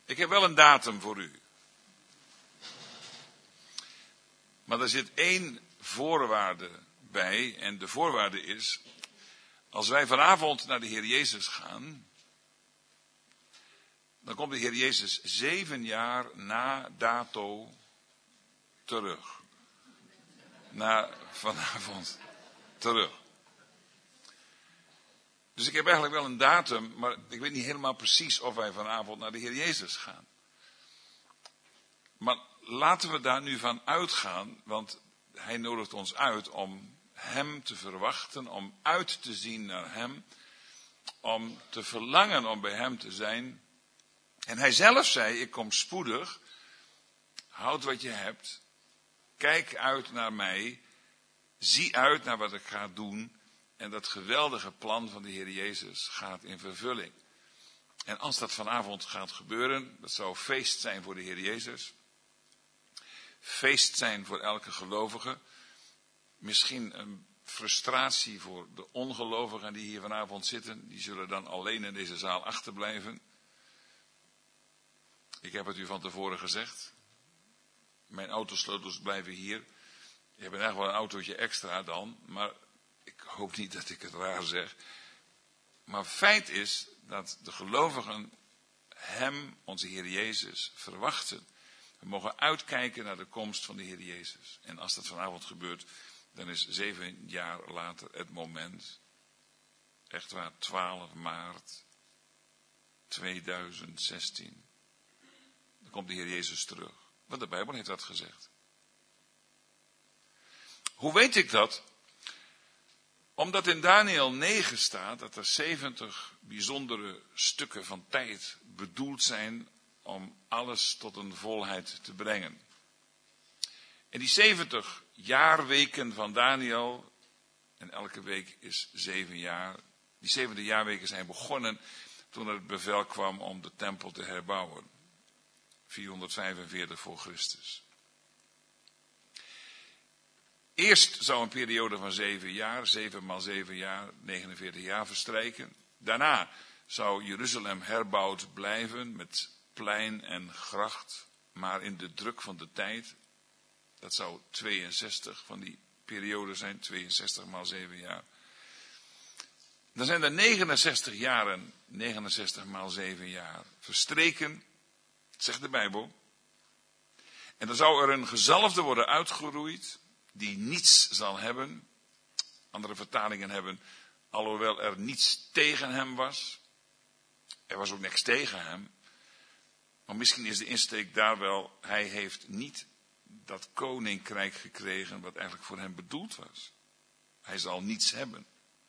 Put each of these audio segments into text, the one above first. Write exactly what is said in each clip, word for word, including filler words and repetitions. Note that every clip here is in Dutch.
Ik heb wel een datum voor u. Maar er zit één voorwaarde bij. En de voorwaarde is, als wij vanavond naar de Heer Jezus gaan, dan komt de Heer Jezus zeven jaar na dato terug. Na vanavond terug. Dus ik heb eigenlijk wel een datum, maar ik weet niet helemaal precies of wij vanavond naar de Heer Jezus gaan. Maar laten we daar nu van uitgaan, want hij nodigt ons uit om hem te verwachten, om uit te zien naar hem, om te verlangen om bij hem te zijn. En hij zelf zei, ik kom spoedig, houd wat je hebt, kijk uit naar mij, zie uit naar wat ik ga doen. En dat geweldige plan van de Heer Jezus gaat in vervulling. En als dat vanavond gaat gebeuren, dat zou feest zijn voor de Heer Jezus. Feest zijn voor elke gelovige. Misschien een frustratie voor de ongelovigen die hier vanavond zitten. Die zullen dan alleen in deze zaal achterblijven. Ik heb het u van tevoren gezegd. Mijn autosleutels blijven hier. Je hebt eigenlijk wel een autootje extra dan, maar ik hoop niet dat ik het raar zeg. Maar feit is dat de gelovigen hem, onze Heer Jezus, verwachten. We mogen uitkijken naar de komst van de Heer Jezus. En als dat vanavond gebeurt, dan is zeven jaar later het moment. Echt waar, twaalf maart tweeduizend zestien. Dan komt de Heer Jezus terug. Want de Bijbel heeft dat gezegd. Hoe weet ik dat? Omdat in Daniël negen staat dat er zeventig bijzondere stukken van tijd bedoeld zijn om alles tot een volheid te brengen. En die zeventig jaarweken van Daniël, en elke week is zeven jaar, die zeventig jaarweken zijn begonnen toen er het bevel kwam om de tempel te herbouwen. vierhonderdvijfenveertig voor Christus. Eerst zou een periode van zeven jaar, zeven maal zeven jaar, negenenveertig jaar verstrijken. Daarna zou Jeruzalem herbouwd blijven met plein en gracht, maar in de druk van de tijd. Dat zou tweeënzestig van die periode zijn, tweeënzestig maal zeven jaar. Dan zijn er negenenzestig jaren, negenenzestig maal zeven jaar verstreken, zegt de Bijbel. En dan zou er een gezalfde worden uitgeroeid, die niets zal hebben. Andere vertalingen hebben, alhoewel er niets tegen hem was. Er was ook niks tegen hem. Maar misschien is de insteek daar wel, hij heeft niet dat koninkrijk gekregen wat eigenlijk voor hem bedoeld was. Hij zal niets hebben.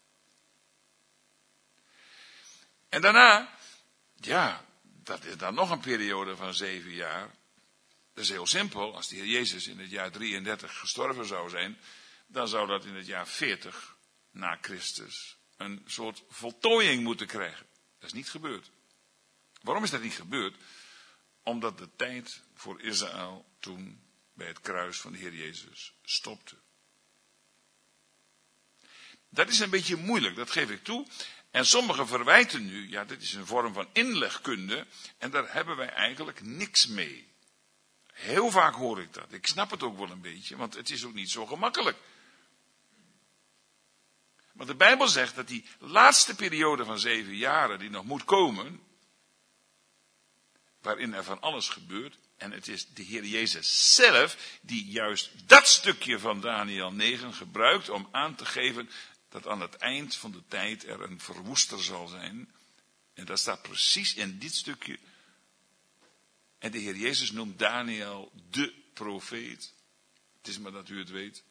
En daarna, ja, dat is dan nog een periode van zeven jaar. Dat is heel simpel. Als de Heer Jezus in het jaar drieëndertig gestorven zou zijn, dan zou dat in het jaar veertig na Christus een soort voltooiing moeten krijgen. Dat is niet gebeurd. Waarom is dat niet gebeurd? Omdat de tijd voor Israël toen bij het kruis van de Heer Jezus stopte. Dat is een beetje moeilijk, dat geef ik toe. En sommigen verwijten nu, ja, dit is een vorm van inlegkunde en daar hebben wij eigenlijk niks mee. Heel vaak hoor ik dat. Ik snap het ook wel een beetje, want het is ook niet zo gemakkelijk. Maar de Bijbel zegt dat die laatste periode van zeven jaren die nog moet komen, waarin er van alles gebeurt, en het is de Heer Jezus zelf die juist dat stukje van Daniël negen gebruikt om aan te geven dat aan het eind van de tijd er een verwoester zal zijn. En dat staat precies in dit stukje. En de Heer Jezus noemt Daniël de profeet. Het is maar dat u het weet.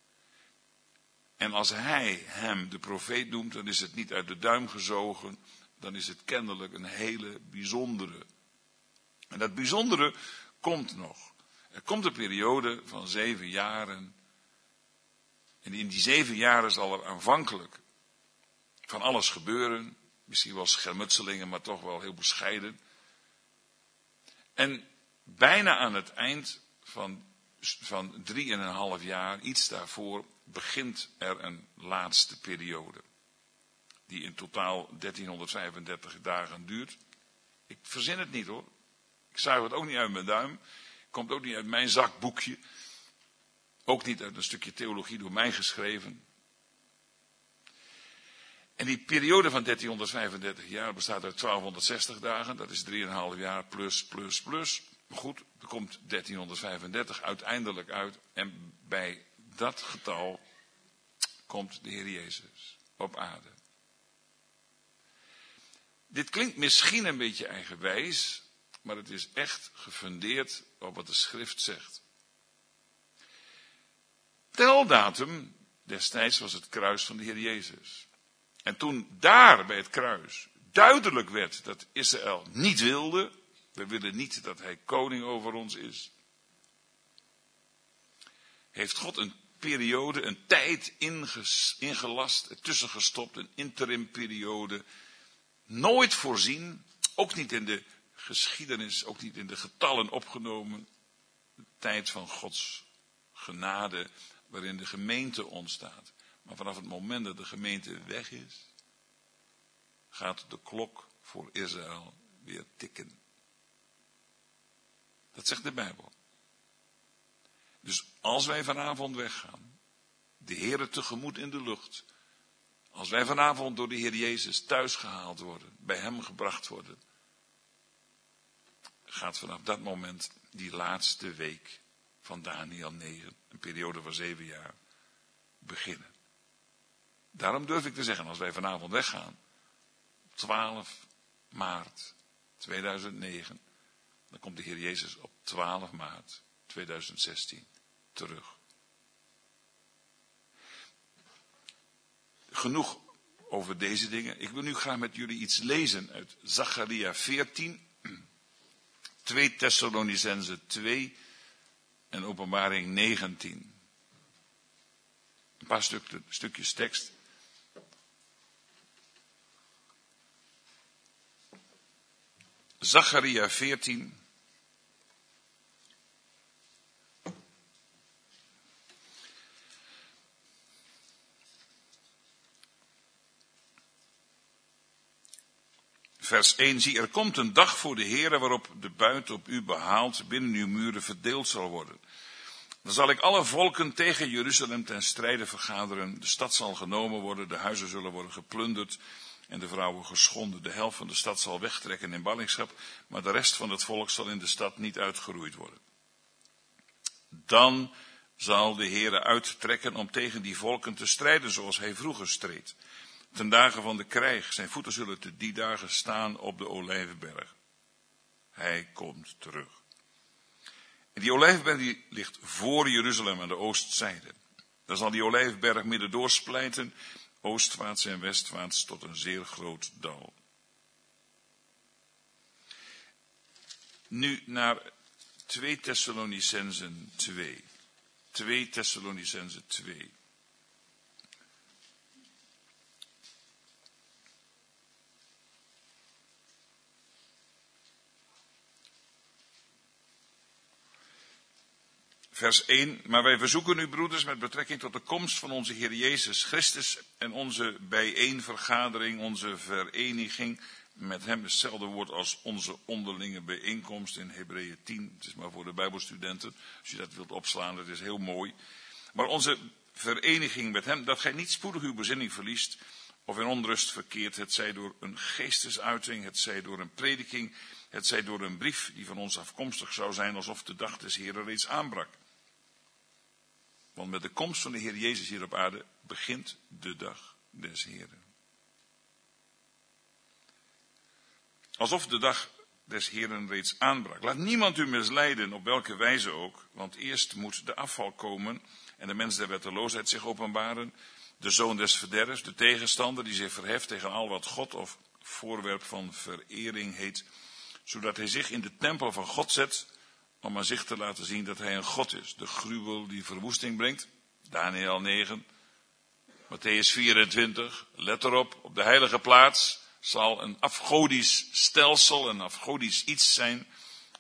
En als hij hem de profeet noemt, dan is het niet uit de duim gezogen. Dan is het kennelijk een hele bijzondere. En dat bijzondere komt nog. Er komt een periode van zeven jaren. En in die zeven jaren zal er aanvankelijk van alles gebeuren. Misschien wel schermutselingen, maar toch wel heel bescheiden. En bijna aan het eind van, van drie en een half jaar, iets daarvoor, begint er een laatste periode. Die in totaal dertienhonderdvijfendertig dagen duurt. Ik verzin het niet hoor. Ik zuig het ook niet uit mijn duim. Komt ook niet uit mijn zakboekje. Ook niet uit een stukje theologie door mij geschreven. En die periode van dertienhonderdvijfendertig jaar bestaat uit twaalfhonderdzestig dagen. Dat is drieënhalf jaar plus, plus, plus. Maar goed, er komt dertienhonderdvijfendertig uiteindelijk uit. En bij dat getal komt de Heer Jezus op aarde. Dit klinkt misschien een beetje eigenwijs, maar het is echt gefundeerd op wat de schrift zegt. Teldatum destijds was het kruis van de Heer Jezus. En toen daar bij het kruis duidelijk werd dat Israël niet wilde, we willen niet dat hij koning over ons is, heeft God een periode, een tijd inges, ingelast, tussengestopt, een interimperiode, nooit voorzien, ook niet in de geschiedenis, ook niet in de getallen opgenomen, de tijd van Gods genade, waarin de gemeente ontstaat. Maar vanaf het moment dat de gemeente weg is, gaat de klok voor Israël weer tikken. Dat zegt de Bijbel. Dus als wij vanavond weggaan, de Heere tegemoet in de lucht, als wij vanavond door de Heer Jezus thuisgehaald worden, bij hem gebracht worden, gaat vanaf dat moment die laatste week van Daniël negen, een periode van zeven jaar, beginnen. Daarom durf ik te zeggen, als wij vanavond weggaan, twaalf maart tweeduizend negen, dan komt de Heer Jezus op twaalf maart tweeduizend zestien terug. Genoeg over deze dingen. Ik wil nu graag met jullie iets lezen uit Zacharia veertien, twee Thessalonicenzen twee en Openbaring negentien. Een paar stuk, stukjes tekst. Zacharia veertien. Vers één, zie, er komt een dag voor de Heere waarop de buit op u behaald binnen uw muren verdeeld zal worden. Dan zal ik alle volken tegen Jeruzalem ten strijde vergaderen. De stad zal genomen worden, de huizen zullen worden geplunderd en de vrouwen geschonden. De helft van de stad zal wegtrekken in ballingschap, maar de rest van het volk zal in de stad niet uitgeroeid worden. Dan zal de Heere uittrekken om tegen die volken te strijden zoals hij vroeger streed. Ten dagen van de krijg, zijn voeten zullen te die dagen staan op de Olijfberg. Hij komt terug. En die Olijfberg die ligt voor Jeruzalem aan de oostzijde. Dan zal die Olijfberg midden doorsplijten, oostwaarts en westwaarts tot een zeer groot dal. Nu naar twee Thessalonicenzen twee. twee Thessalonicenzen twee. Vers één, maar wij verzoeken u, broeders, met betrekking tot de komst van onze Heer Jezus Christus en onze bijeenvergadering, onze vereniging, met hem hetzelfde woord als onze onderlinge bijeenkomst in Hebreeën tien. Het is maar voor de Bijbelstudenten, als je dat wilt opslaan, dat is heel mooi. Maar onze vereniging met hem, dat gij niet spoedig uw bezinning verliest of in onrust verkeert, het zij door een geestesuiting, het zij door een prediking, het zij door een brief die van ons afkomstig zou zijn, alsof de dag des Heeren reeds aanbrak. Want met de komst van de Heer Jezus hier op aarde begint de dag des Heeren. Alsof de dag des Heeren reeds aanbrak. Laat niemand u misleiden, op welke wijze ook, want eerst moet de afval komen en de mens der wetteloosheid zich openbaren, de zoon des verderfs, de tegenstander die zich verheft tegen al wat God of voorwerp van verering heet, zodat hij zich in de tempel van God zet, om aan zich te laten zien dat hij een God is. De gruwel die verwoesting brengt, Daniël negen, Matthäus vierentwintig, let erop, op de heilige plaats zal een afgodisch stelsel, een afgodisch iets zijn.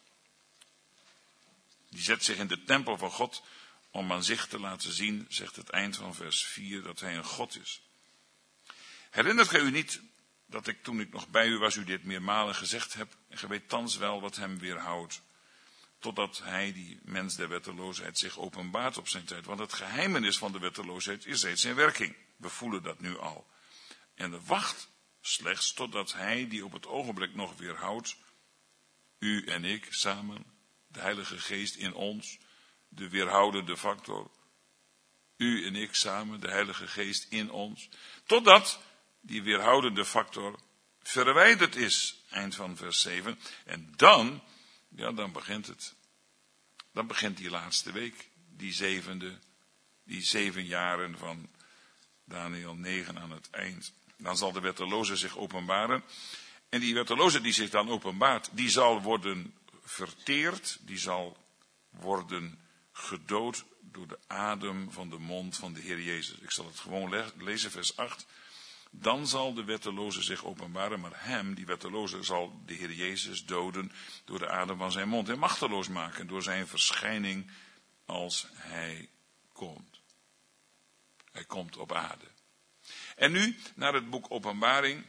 Die zet zich in de tempel van God, om aan zich te laten zien, zegt het eind van vers vier, dat hij een God is. Herinnert gij u niet dat ik toen ik nog bij u was u dit meermalen gezegd heb. En gij weet thans wel wat hem weerhoudt. Totdat hij, die mens der wetteloosheid, zich openbaart op zijn tijd. Want het geheimenis van de wetteloosheid is reeds in werking. We voelen dat nu al. En de wacht slechts totdat hij, die op het ogenblik nog weerhoudt, u en ik samen, de Heilige Geest in ons, de weerhoudende factor, u en ik samen, de Heilige Geest in ons, totdat die weerhoudende factor verwijderd is, eind van vers zeven. En dan, ja, dan begint het. Dan begint die laatste week, die zevende, die zeven jaren van Daniel negen aan het eind. Dan zal de wetteloze zich openbaren. En die wetteloze die zich dan openbaart, die zal worden verteerd, die zal worden gedood door de adem van de mond van de Heer Jezus. Ik zal het gewoon lezen, vers acht. Dan zal de wetteloze zich openbaren, maar hem, die wetteloze, zal de Heer Jezus doden door de adem van zijn mond en machteloos maken door zijn verschijning als hij komt. Hij komt op aarde. En nu naar het boek Openbaring.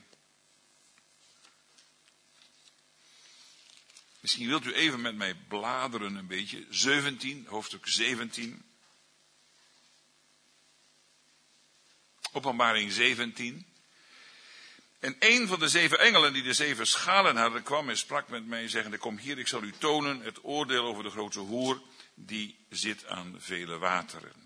Misschien wilt u even met mij bladeren een beetje. zeventien, hoofdstuk zeventien. Openbaring zeventien. En een van de zeven engelen die de zeven schalen hadden, kwam en sprak met mij, zeggende: kom hier, ik zal u tonen het oordeel over de grote hoer, die zit aan vele wateren.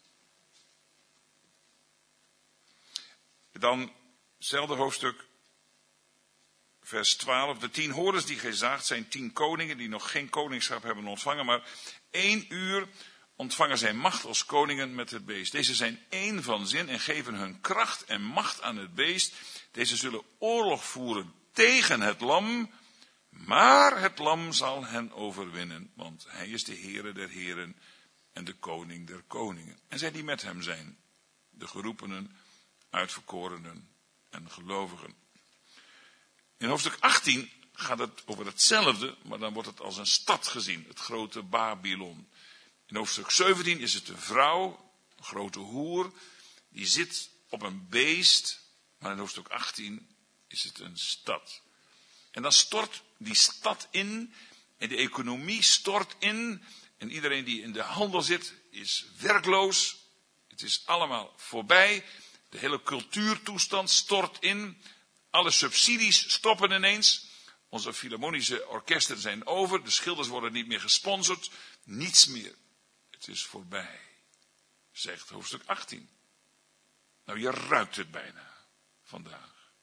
Dan, hetzelfde hoofdstuk, vers twaalf. De tien horens die gij zaagt zijn tien koningen die nog geen koningschap hebben ontvangen, maar één uur ontvangen zij macht als koningen met het beest. Deze zijn één van zin en geven hun kracht en macht aan het beest. Deze zullen oorlog voeren tegen het lam, maar het lam zal hen overwinnen, want hij is de Heere der heren en de koning der koningen. En zij die met hem zijn, de geroepenen, uitverkorenen en gelovigen. In hoofdstuk achttien gaat het over hetzelfde, maar dan wordt het als een stad gezien, het grote Babylon. In hoofdstuk zeventien is het een vrouw, een grote hoer, die zit op een beest, maar in hoofdstuk achttien is het een stad. En dan stort die stad in en de economie stort in en iedereen die in de handel zit is werkloos. Het is allemaal voorbij. De hele cultuurtoestand stort in. Alle subsidies stoppen ineens. Onze filharmonische orkesten zijn over. De schilders worden niet meer gesponsord. Niets meer. Het is voorbij, zegt hoofdstuk achttien. Nou, je ruikt het bijna vandaag.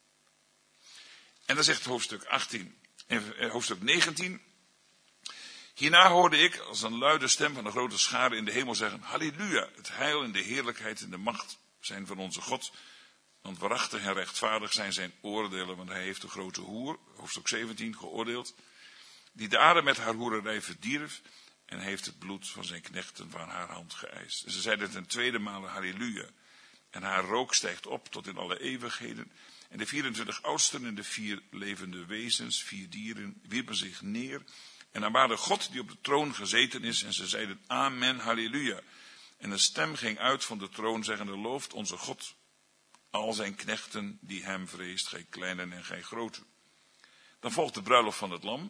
En dan zegt hoofdstuk achttien, en hoofdstuk negentien. Hierna hoorde ik als een luide stem van een grote schare in de hemel zeggen: Halleluja, het heil en de heerlijkheid en de macht zijn van onze God. Want waarachtig en rechtvaardig zijn zijn oordelen, want hij heeft de grote hoer, hoofdstuk zeventien, geoordeeld, die de aarde met haar hoererij verdierf en heeft het bloed van zijn knechten van haar hand geëist. En ze zeiden ten tweede male halleluja. En haar rook stijgt op tot in alle eeuwigheden. En de vierentwintig oudsten en de vier levende wezens, vier dieren, wierpen zich neer en aanbaden God die op de troon gezeten is. En ze zeiden amen, halleluja. En een stem ging uit van de troon zeggende: looft onze God, al zijn knechten die hem vreest, gij kleinen en gij groten. Dan volgt de bruiloft van het lam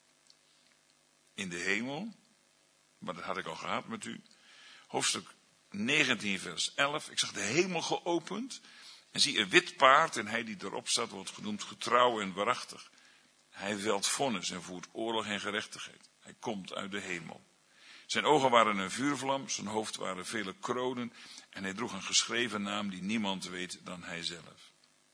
in de hemel. Maar dat had ik al gehad met u. Hoofdstuk negentien vers elf. Ik zag de hemel geopend en zie een wit paard en hij die erop staat wordt genoemd getrouw en waarachtig. Hij velt vonnis en voert oorlog en gerechtigheid. Hij komt uit de hemel. Zijn ogen waren een vuurvlam, zijn hoofd waren vele kronen en hij droeg een geschreven naam die niemand weet dan hij zelf.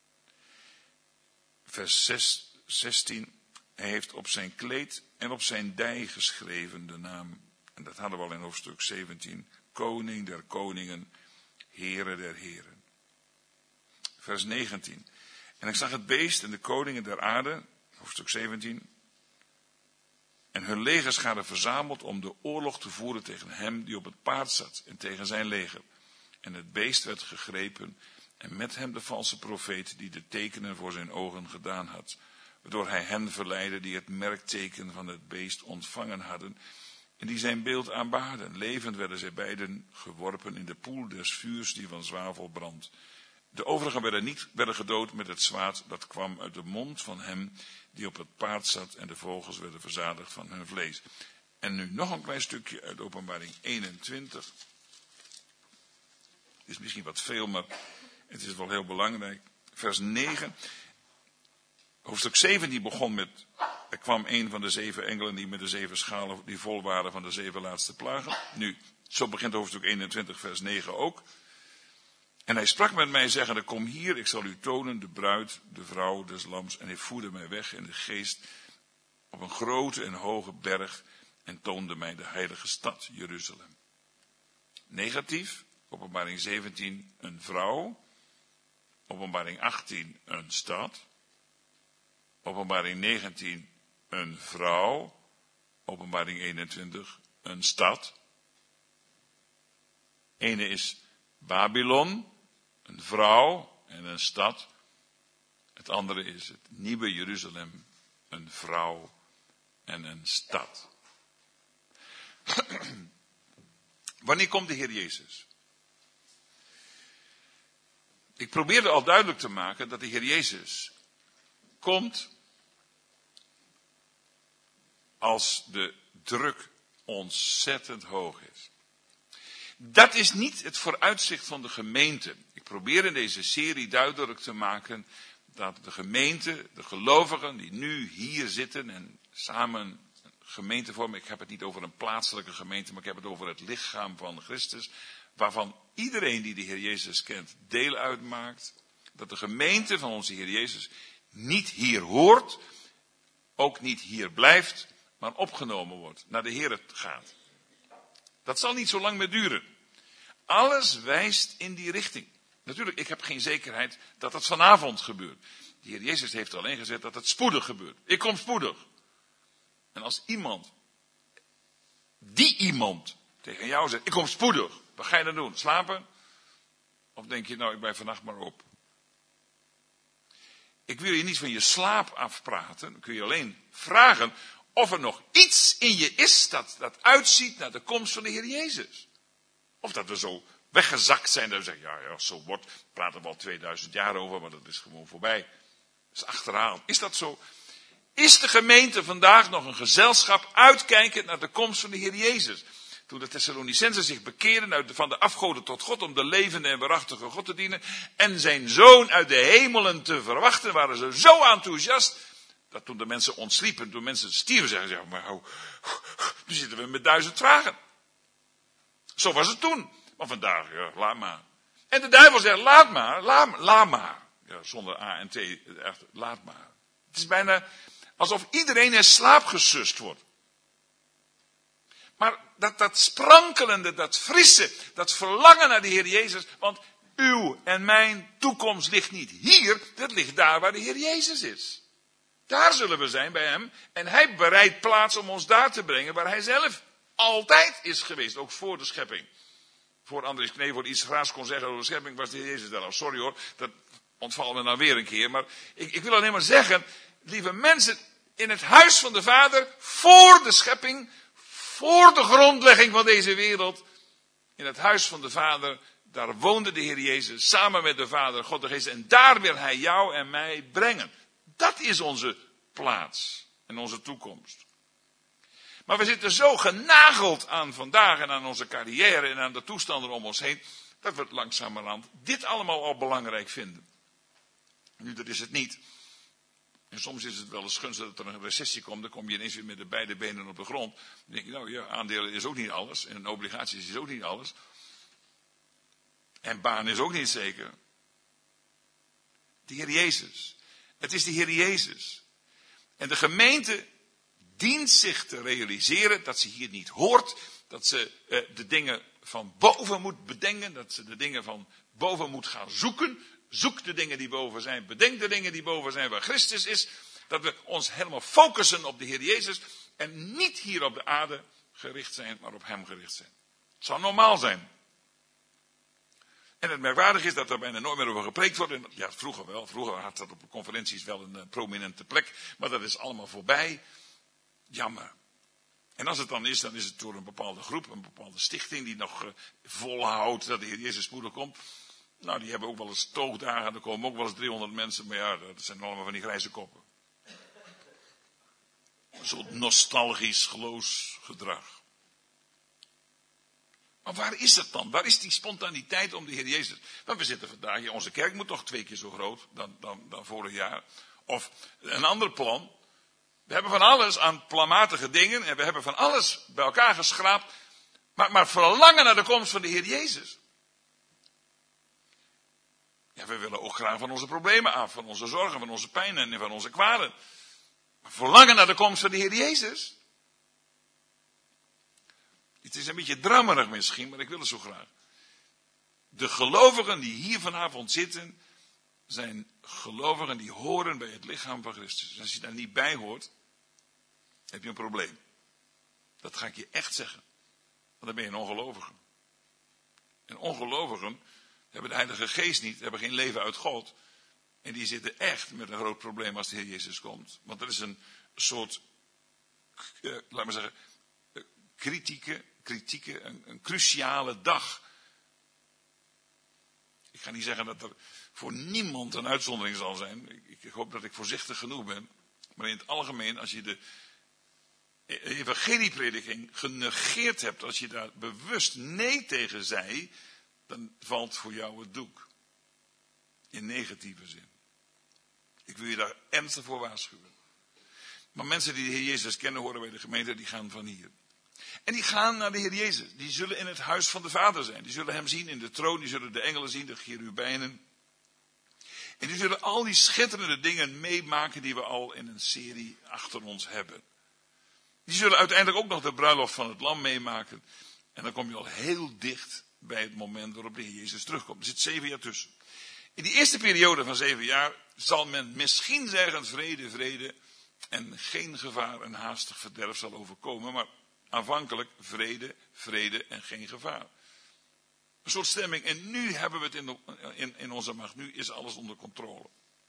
Vers zestien. Hij heeft op zijn kleed en op zijn dij geschreven de naam, en dat hadden we al in hoofdstuk zeventien, koning der koningen, Heere der heren. Vers negentien. En ik zag het beest en de koningen der aarde, hoofdstuk zeventien, en hun legerschade verzameld om de oorlog te voeren tegen hem die op het paard zat en tegen zijn leger. En het beest werd gegrepen en met hem de valse profeet die de tekenen voor zijn ogen gedaan had, waardoor hij hen verleidde die het merkteken van het beest ontvangen hadden en die zijn beeld aanbaden. Levend werden zij beiden geworpen in de poel des vuurs die van zwavel brandt. De overigen werden niet werden gedood met het zwaard dat kwam uit de mond van hem die op het paard zat, en de vogels werden verzadigd van hun vlees. En nu nog een klein stukje uit Openbaring eenentwintig. Het is misschien wat veel, maar het is wel heel belangrijk. Vers negen. Hoofdstuk zeventien begon met: er kwam een van de zeven engelen die met de zeven schalen die vol waren van de zeven laatste plagen. Nu, zo begint hoofdstuk eenentwintig, vers negen ook. En hij sprak met mij zeggende: kom hier, ik zal u tonen de bruid, de vrouw des lams. En hij voerde mij weg in de geest op een grote en hoge berg en toonde mij de heilige stad, Jeruzalem. Negatief, Openbaring zeventien, een vrouw. Openbaring achttien, een stad. Openbaring negentien, een vrouw. Openbaring eenentwintig, een stad. Ene is Babylon, een vrouw en een stad. Het andere is het nieuwe Jeruzalem, een vrouw en een stad. Wanneer komt de Heer Jezus? Ik probeerde al duidelijk te maken dat de Heer Jezus komt als de druk ontzettend hoog is. Dat is niet het vooruitzicht van de gemeente. Ik probeer in deze serie duidelijk te maken dat de gemeente, de gelovigen die nu hier zitten en samen een gemeente vormen. Ik heb het niet over een plaatselijke gemeente, maar ik heb het over het lichaam van Christus. Waarvan iedereen die de Heer Jezus kent deel uitmaakt. Dat de gemeente van onze Heer Jezus niet hier hoort, ook niet hier blijft, maar opgenomen wordt, naar de Heer gaat. Dat zal niet zo lang meer duren. Alles wijst in die richting. Natuurlijk, ik heb geen zekerheid dat dat vanavond gebeurt. De Heer Jezus heeft alleen gezegd dat het spoedig gebeurt. Ik kom spoedig. En als iemand, die iemand, tegen jou zegt: ik kom spoedig. Wat ga je dan doen? Slapen? Of denk je: nou, ik blijf vannacht maar op? Ik wil je niet van je slaap afpraten. Dan kun je alleen vragen of er nog iets in je is dat, dat uitziet naar de komst van de Heer Jezus. Of dat we zo weggezakt zijn dat we zeggen: ja, ja, als het zo wordt, praten we al tweeduizend jaar over, maar dat is gewoon voorbij. Dat is achterhaald. Is dat zo? Is de gemeente vandaag nog een gezelschap uitkijkend naar de komst van de Heer Jezus? Toen de Thessalonicenzen zich bekeerden uit de, van de afgoden tot God om de levende en waarachtige God te dienen en zijn zoon uit de hemelen te verwachten, waren ze zo enthousiast dat toen de mensen ontsliepen, toen mensen stierven, zeggen ze: ja, maar oh, nu zitten we met duizend vragen. Zo was het toen. Maar vandaag, ja, laat maar. En de duivel zegt: laat maar, laat, laat maar. Ja, zonder A en T, echt, laat maar. Het is bijna alsof iedereen in slaap gesust wordt. Maar dat, dat sprankelende, dat frisse, dat verlangen naar de Heer Jezus, want uw en mijn toekomst ligt niet hier, dat ligt daar waar de Heer Jezus is. Daar zullen we zijn bij hem en hij bereidt plaats om ons daar te brengen waar hij zelf altijd is geweest, ook voor de schepping. Voor Andries Knevel iets graas kon zeggen over de schepping, was de Heer Jezus daar al. Sorry hoor, dat ontvalt me nou weer een keer, maar ik, ik wil alleen maar zeggen, lieve mensen, in het huis van de Vader, voor de schepping, voor de grondlegging van deze wereld, in het huis van de Vader, daar woonde de Heer Jezus samen met de Vader, God de Geest, en daar wil hij jou en mij brengen. Dat is onze plaats en onze toekomst. Maar we zitten zo genageld aan vandaag en aan onze carrière en aan de toestanden om ons heen, dat we langzamerhand dit allemaal al belangrijk vinden. Nu, dat is het niet. En soms is het wel eens gunstig dat er een recessie komt, dan kom je ineens weer met de beide benen op de grond. Dan denk je: nou ja, aandelen is ook niet alles, en obligaties is ook niet alles. En baan is ook niet zeker. De Heer Jezus. Het is de Heer Jezus. En de gemeente dient zich te realiseren dat ze hier niet hoort, dat ze eh, de dingen van boven moet bedenken, dat ze de dingen van boven moet gaan zoeken. Zoek de dingen die boven zijn, bedenk de dingen die boven zijn waar Christus is. Dat we ons helemaal focussen op de Heer Jezus en niet hier op de aarde gericht zijn, maar op hem gericht zijn. Het zou normaal zijn. En het merkwaardige is dat er bijna nooit meer over gepreekt wordt. En ja, vroeger wel. Vroeger had dat op de conferenties wel een uh, prominente plek. Maar dat is allemaal voorbij. Jammer. En als het dan is, dan is het door een bepaalde groep, een bepaalde stichting die nog uh, volhoudt dat de Heer Jezus spoedig komt. Nou, die hebben ook wel eens toogdagen, er komen ook wel eens driehonderd mensen, maar ja, dat zijn allemaal van die grijze koppen. Een soort nostalgisch geloofsgedrag. Maar waar is dat dan? Waar is die spontaniteit om de Heer Jezus? Want we zitten vandaag, ja, onze kerk moet toch twee keer zo groot dan, dan, dan vorig jaar. Of een ander plan. We hebben van alles aan planmatige dingen en we hebben van alles bij elkaar geschraapt. Maar, maar verlangen naar de komst van de Heer Jezus. Ja, we willen ook graag van onze problemen af, van onze zorgen, van onze pijn en van onze kwalen. Maar verlangen naar de komst van de Heer Jezus. Het is een beetje drammerig misschien, maar ik wil het zo graag. De gelovigen die hier vanavond zitten, zijn gelovigen die horen bij het lichaam van Christus. Als je daar niet bij hoort, heb je een probleem. Dat ga ik je echt zeggen. Want dan ben je een ongelovige. En ongelovigen hebben de Heilige Geest niet, hebben geen leven uit God. En die zitten echt met een groot probleem als de Heer Jezus komt. Want dat is een soort, uh, laat maar zeggen, uh, kritieke, kritieke een, een cruciale dag. Ik ga niet zeggen dat er voor niemand een uitzondering zal zijn. Ik, ik hoop dat ik voorzichtig genoeg ben. Maar in het algemeen, als je de evangelieprediking genegeerd hebt, als je daar bewust nee tegen zei, dan valt voor jou het doek. In negatieve zin. Ik wil je daar ernstig voor waarschuwen. Maar mensen die de Heer Jezus kennen, horen bij de gemeente, die gaan van hier. En die gaan naar de Heer Jezus. Die zullen in het huis van de Vader zijn. Die zullen hem zien in de troon. Die zullen de engelen zien, de cherubijnen. En die zullen al die schitterende dingen meemaken die we al in een serie achter ons hebben. Die zullen uiteindelijk ook nog de bruiloft van het lam meemaken. En dan kom je al heel dicht bij het moment waarop de Heer Jezus terugkomt. Er zit zeven jaar tussen. In die eerste periode van zeven jaar zal men misschien zeggen vrede, vrede. En geen gevaar en haastig verderf zal overkomen. Maar aanvankelijk vrede, vrede en geen gevaar. Een soort stemming. En nu hebben we het in, de, in, in onze macht. Nu is alles onder controle.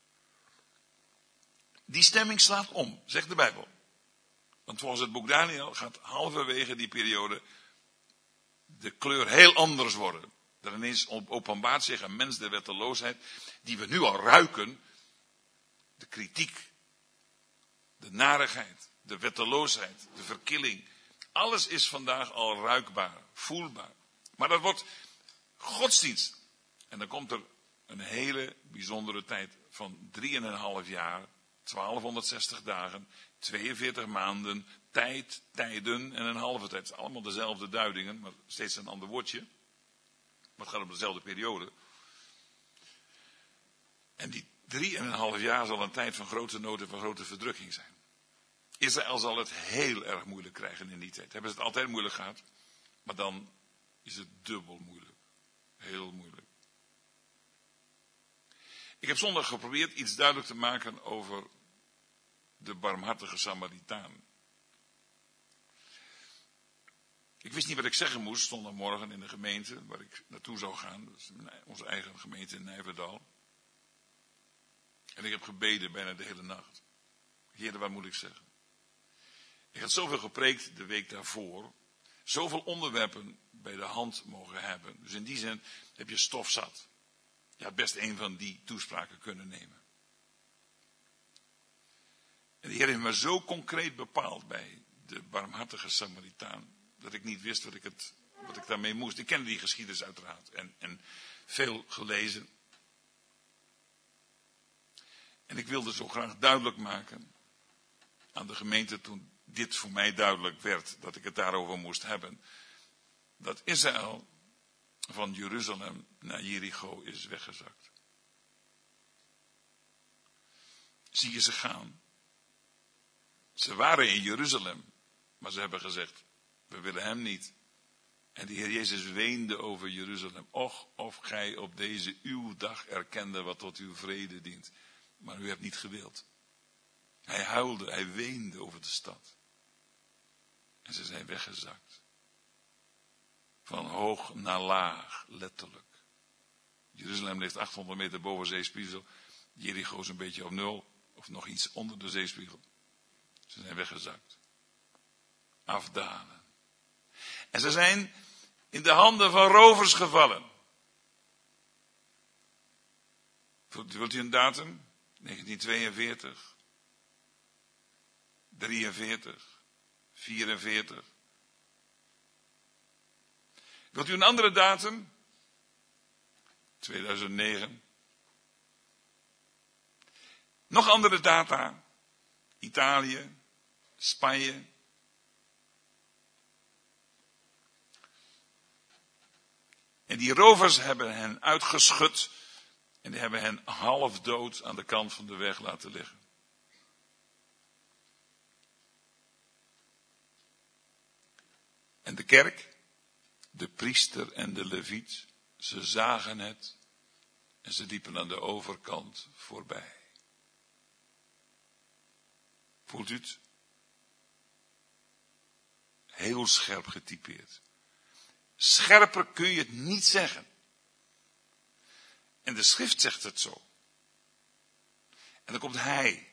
Die stemming slaat om, zegt de Bijbel. Want volgens het boek Daniel gaat halverwege die periode de kleur heel anders worden. Er ineens openbaart zich een mens der wetteloosheid, die we nu al ruiken. De kritiek, de narigheid, de wetteloosheid, de verkilling. Alles is vandaag al ruikbaar, voelbaar. Maar dat wordt godsdienst. En dan komt er een hele bijzondere tijd van drieënhalf jaar, twaalfhonderdzestig dagen, tweeënveertig maanden, tijd, tijden en een halve tijd. Het zijn allemaal dezelfde duidingen, maar steeds een ander woordje. Maar het gaat om dezelfde periode. En die drieënhalf jaar zal een tijd van grote nood en van grote verdrukking zijn. Israël zal het heel erg moeilijk krijgen in die tijd. Hebben ze het altijd moeilijk gehad, maar dan is het dubbel moeilijk. Heel moeilijk. Ik heb zondag geprobeerd iets duidelijk te maken over de barmhartige Samaritaan. Ik wist niet wat ik zeggen moest zondagmorgen in de gemeente waar ik naartoe zou gaan. Dat is onze eigen gemeente in Nijverdal. En ik heb gebeden bijna de hele nacht. Heer, wat moet ik zeggen? Ik had zoveel gepreekt de week daarvoor. Zoveel onderwerpen bij de hand mogen hebben. Dus in die zin heb je stof zat. Je had best een van die toespraken kunnen nemen. En de Heer heeft me zo concreet bepaald bij de barmhartige Samaritaan, dat ik niet wist wat ik, het, wat ik daarmee moest. Ik kende die geschiedenis uiteraard en, en veel gelezen. En ik wilde zo graag duidelijk maken aan de gemeente toen dit voor mij duidelijk werd, dat ik het daarover moest hebben, dat Israël van Jeruzalem naar Jericho is weggezakt. Zie je ze gaan. Ze waren in Jeruzalem, maar ze hebben gezegd, we willen hem niet. En de Heer Jezus weende over Jeruzalem. Och, of gij op deze uw dag erkende wat tot uw vrede dient. Maar u hebt niet gewild. Hij huilde, hij weende over de stad. En ze zijn weggezakt. Van hoog naar laag, letterlijk. Jeruzalem ligt achthonderd meter boven zeespiegel. Jericho is een beetje op nul, of nog iets onder de zeespiegel. Ze zijn weggezakt. Afdalen. En ze zijn in de handen van rovers gevallen. Wilt u een datum? negentien tweeënveertig, drieënveertig, vierenveertig. Wilt u een andere datum? tweeduizend negen. Nog andere data. Italië, Spanje. En die rovers hebben hen uitgeschud. En die hebben hen half dood aan de kant van de weg laten liggen. En de kerk, de priester en de leviet, ze zagen het en ze liepen aan de overkant voorbij. Voelt u het? Heel scherp getypeerd. Scherper kun je het niet zeggen. En de schrift zegt het zo. En dan komt hij.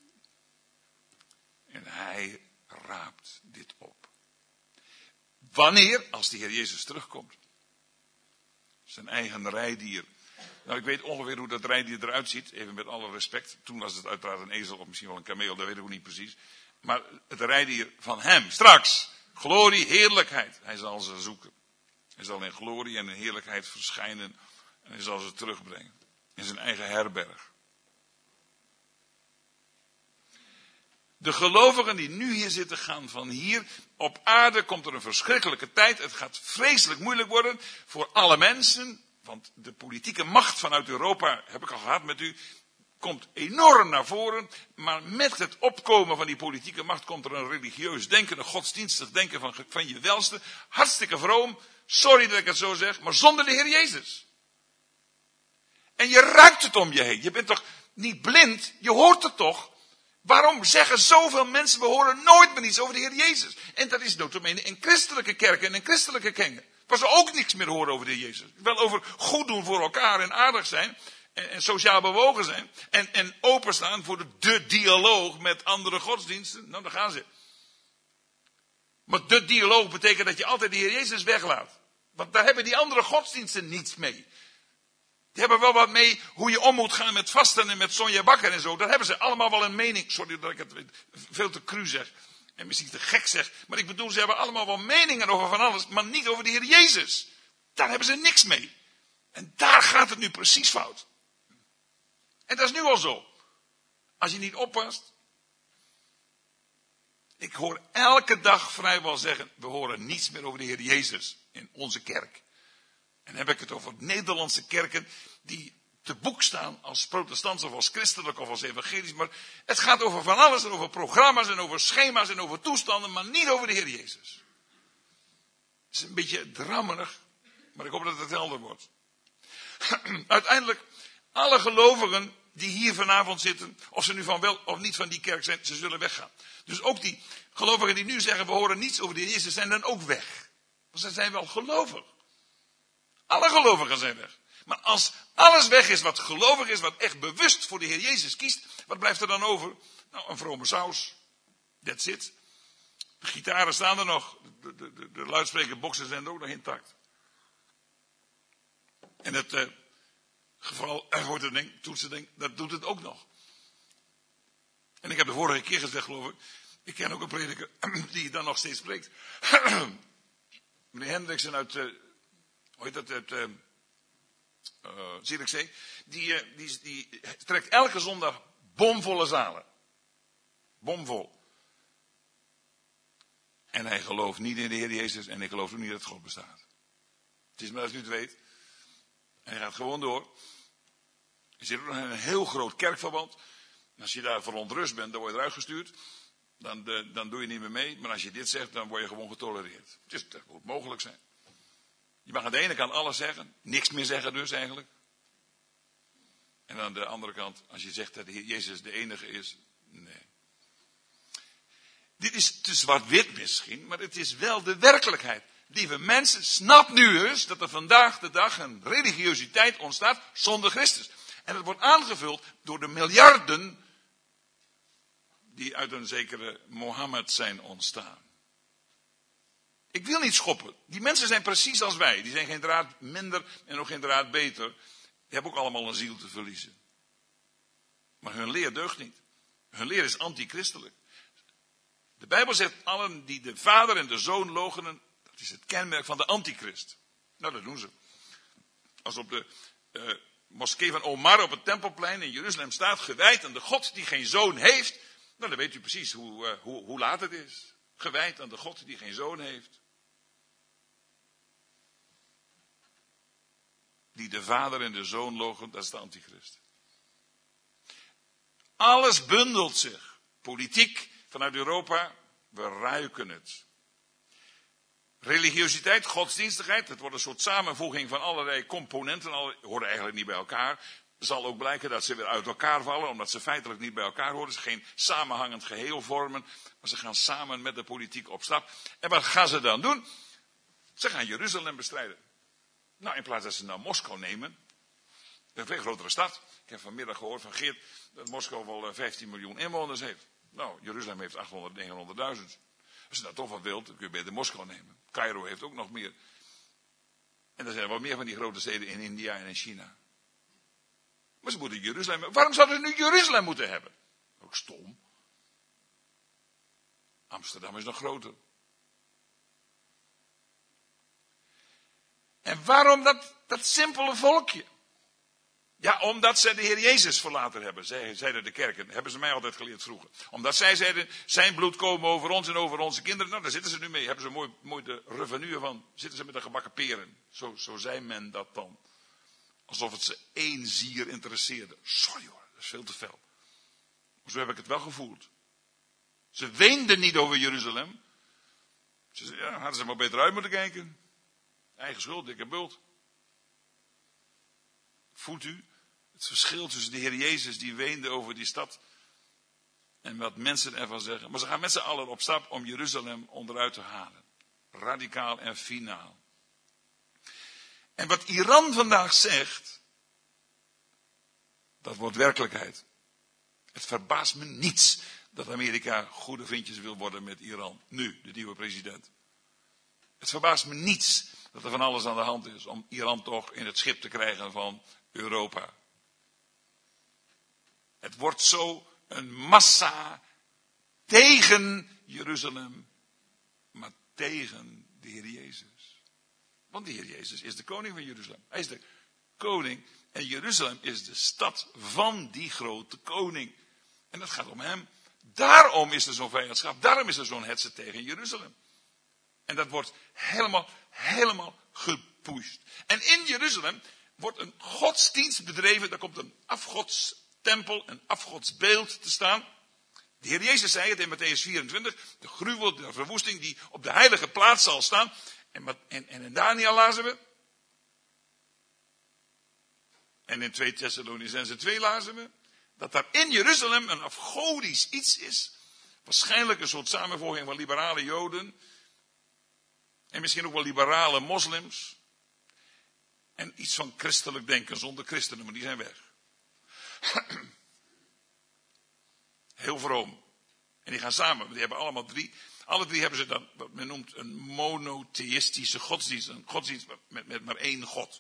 En hij raapt dit op. Wanneer? Als de Heer Jezus terugkomt. Zijn eigen rijdier. Nou, ik weet ongeveer hoe dat rijdier eruit ziet. Even met alle respect. Toen was het uiteraard een ezel of misschien wel een kameel. Dat weet ik ook niet precies. Maar het rijdier van hem. Straks. Glorie, heerlijkheid. Hij zal ze zoeken. Hij zal in glorie en in heerlijkheid verschijnen. En hij zal ze terugbrengen. In zijn eigen herberg. De gelovigen die nu hier zitten gaan van hier. Op aarde komt er een verschrikkelijke tijd. Het gaat vreselijk moeilijk worden voor alle mensen. Want de politieke macht vanuit Europa, heb ik al gehad met u, komt enorm naar voren. Maar met het opkomen van die politieke macht komt er een religieus denken, een godsdienstig denken van, van je welste. Hartstikke vroom. Sorry dat ik het zo zeg, maar zonder de Heer Jezus. En je ruikt het om je heen. Je bent toch niet blind? Je hoort het toch? Waarom zeggen zoveel mensen, we horen nooit meer iets over de Heer Jezus? En dat is notabene in christelijke kerken en in christelijke kringen. Waar ze ook niks meer horen over de Heer Jezus. Wel over goed doen voor elkaar en aardig zijn. En, en sociaal bewogen zijn. En, en openstaan voor de, de dialoog met andere godsdiensten. Nou, daar gaan ze. Maar de dialoog betekent dat je altijd de Heer Jezus weglaat. Want daar hebben die andere godsdiensten niets mee. Die hebben wel wat mee hoe je om moet gaan met vasten en met Sonja Bakker en zo. Daar hebben ze allemaal wel een mening. Sorry dat ik het veel te cru zeg. En misschien te gek zeg. Maar ik bedoel, ze hebben allemaal wel meningen over van alles. Maar niet over de Heer Jezus. Daar hebben ze niks mee. En daar gaat het nu precies fout. En dat is nu al zo. Als je niet oppast. Ik hoor elke dag vrijwel zeggen. We horen niets meer over de Heer Jezus. In onze kerk. En dan heb ik het over Nederlandse kerken. Die te boek staan als protestants of als christelijk of als evangelisch. Maar het gaat over van alles en over programma's en over schema's en over toestanden. Maar niet over de Heer Jezus. Het is een beetje drammerig. Maar ik hoop dat het helder wordt. Uiteindelijk, alle gelovigen die hier vanavond zitten. Of ze nu van wel of niet van die kerk zijn. Ze zullen weggaan. Dus ook die gelovigen die nu zeggen we horen niets over de Heer Jezus. Zijn dan ook weg. Want ze zijn wel gelovig. Alle gelovigen zijn weg. Maar als alles weg is wat gelovig is, wat echt bewust voor de Heer Jezus kiest, wat blijft er dan over? Nou, een vrome saus. That's it. De gitaren staan er nog. De, de, de, de luidsprekerboxen zijn er ook nog intact. En het uh, geval, er wordt het ding, toetsen, dat doet het ook nog. En ik heb de vorige keer gezegd, geloof ik, ik ken ook een prediker die dan nog steeds spreekt. Meneer Hendriksen uit, uh, hoe heet dat, uit uh, uh, Zierikzee, die, uh, die, die trekt elke zondag bomvolle zalen. Bomvol. En hij gelooft niet in de Heer Jezus en ik geloof ook niet dat God bestaat. Het is maar als u het weet. En hij gaat gewoon door. Er zit ook nog een heel groot kerkverband. En als je daar verontrust bent, dan word je eruit gestuurd. Dan, de, dan doe je niet meer mee. Maar als je dit zegt, dan word je gewoon getolereerd. Het is, dat moet mogelijk zijn. Je mag aan de ene kant alles zeggen. Niks meer zeggen dus eigenlijk. En aan de andere kant, als je zegt dat de Heer Jezus de enige is. Nee. Dit is te zwart-wit misschien, maar het is wel de werkelijkheid. Lieve mensen, snap nu eens dat er vandaag de dag een religiositeit ontstaat zonder Christus. En dat wordt aangevuld door de miljarden die uit een zekere Mohammed zijn ontstaan. Ik wil niet schoppen. Die mensen zijn precies als wij. Die zijn geen draad minder en ook geen draad beter. Die hebben ook allemaal een ziel te verliezen. Maar hun leer deugt niet. Hun leer is antichristelijk. De Bijbel zegt, allen die de vader en de zoon loochenen, dat is het kenmerk van de antichrist. Nou, dat doen ze. Als op de uh, moskee van Omar op het Tempelplein in Jeruzalem staat, gewijd aan de God die geen zoon heeft. Nou, dan weet u precies hoe, uh, hoe, hoe laat het is. Gewijd aan de God die geen zoon heeft. Die de vader en de zoon loochent, dat is de antichrist. Alles bundelt zich. Politiek vanuit Europa, we ruiken het. Religiositeit, godsdienstigheid, het wordt een soort samenvoeging van allerlei componenten, alle, horen eigenlijk niet bij elkaar. Zal ook blijken dat ze weer uit elkaar vallen, omdat ze feitelijk niet bij elkaar horen. Ze geen samenhangend geheel vormen, maar ze gaan samen met de politiek op stap. En wat gaan ze dan doen? Ze gaan Jeruzalem bestrijden. Nou, in plaats dat ze nou Moskou nemen, een veel grotere stad. Ik heb vanmiddag gehoord van Geert dat Moskou wel vijftien miljoen inwoners heeft. Nou, Jeruzalem heeft achthonderd, negenhonderdduizend. Als je dat toch wat wilt, dan kun je beter Moskou nemen. Cairo heeft ook nog meer. En er zijn wel meer van die grote steden in India en in China. Maar ze moeten Jeruzalem hebben. Waarom zouden ze nu Jeruzalem moeten hebben? Ook stom. Amsterdam is nog groter. En waarom dat, dat simpele volkje? Ja, omdat zij de Heer Jezus verlaten hebben, zeiden de kerken. Hebben ze mij altijd geleerd vroeger. Omdat zij zeiden, zijn bloed komen over ons en over onze kinderen. Nou, daar zitten ze nu mee. Hebben ze mooi, mooi de revenue van. Zitten ze met de gebakken peren. Zo, zo zei men dat dan. Alsof het ze één zier interesseerde. Sorry hoor, dat is veel te fel. Maar zo heb ik het wel gevoeld. Ze weenden niet over Jeruzalem. Ze zeiden, ja, hadden ze maar beter uit moeten kijken. Eigen schuld, dikke bult. Voelt u het verschil tussen de Heer Jezus die weende over die stad en wat mensen ervan zeggen. Maar ze gaan met z'n allen op stap om Jeruzalem onderuit te halen. Radicaal en finaal. En wat Iran vandaag zegt, dat wordt werkelijkheid. Het verbaast me niets dat Amerika goede vriendjes wil worden met Iran. Nu, de nieuwe president. Het verbaast me niets dat er van alles aan de hand is om Iran toch in het schip te krijgen van Europa. Het wordt zo een massa tegen Jeruzalem, maar tegen de Heer Jezus. Want de Heer Jezus is de koning van Jeruzalem. Hij is de koning en Jeruzalem is de stad van die grote koning. En dat gaat om hem. Daarom is er zo'n vijandschap, daarom is er zo'n hetze tegen Jeruzalem. En dat wordt helemaal, helemaal gepusht. En in Jeruzalem wordt een godsdienst bedreven. Daar komt een afgodstempel, een afgodsbeeld te staan. De Heer Jezus zei het in Matthäus vierentwintig. De gruwel, de verwoesting die op de heilige plaats zal staan. En, en, en in Daniel lazen we. En in twee Thessalonicenzen twee lazen we. Dat daar in Jeruzalem een afgodisch iets is. Waarschijnlijk een soort samenvoeging van liberale Joden. En misschien ook wel liberale moslims. En iets van christelijk denken zonder christenen, maar die zijn weg. Heel vroom. En die gaan samen, die hebben allemaal drie. Alle drie hebben ze dan, wat men noemt, een monotheïstische godsdienst. Een godsdienst met, met maar één God.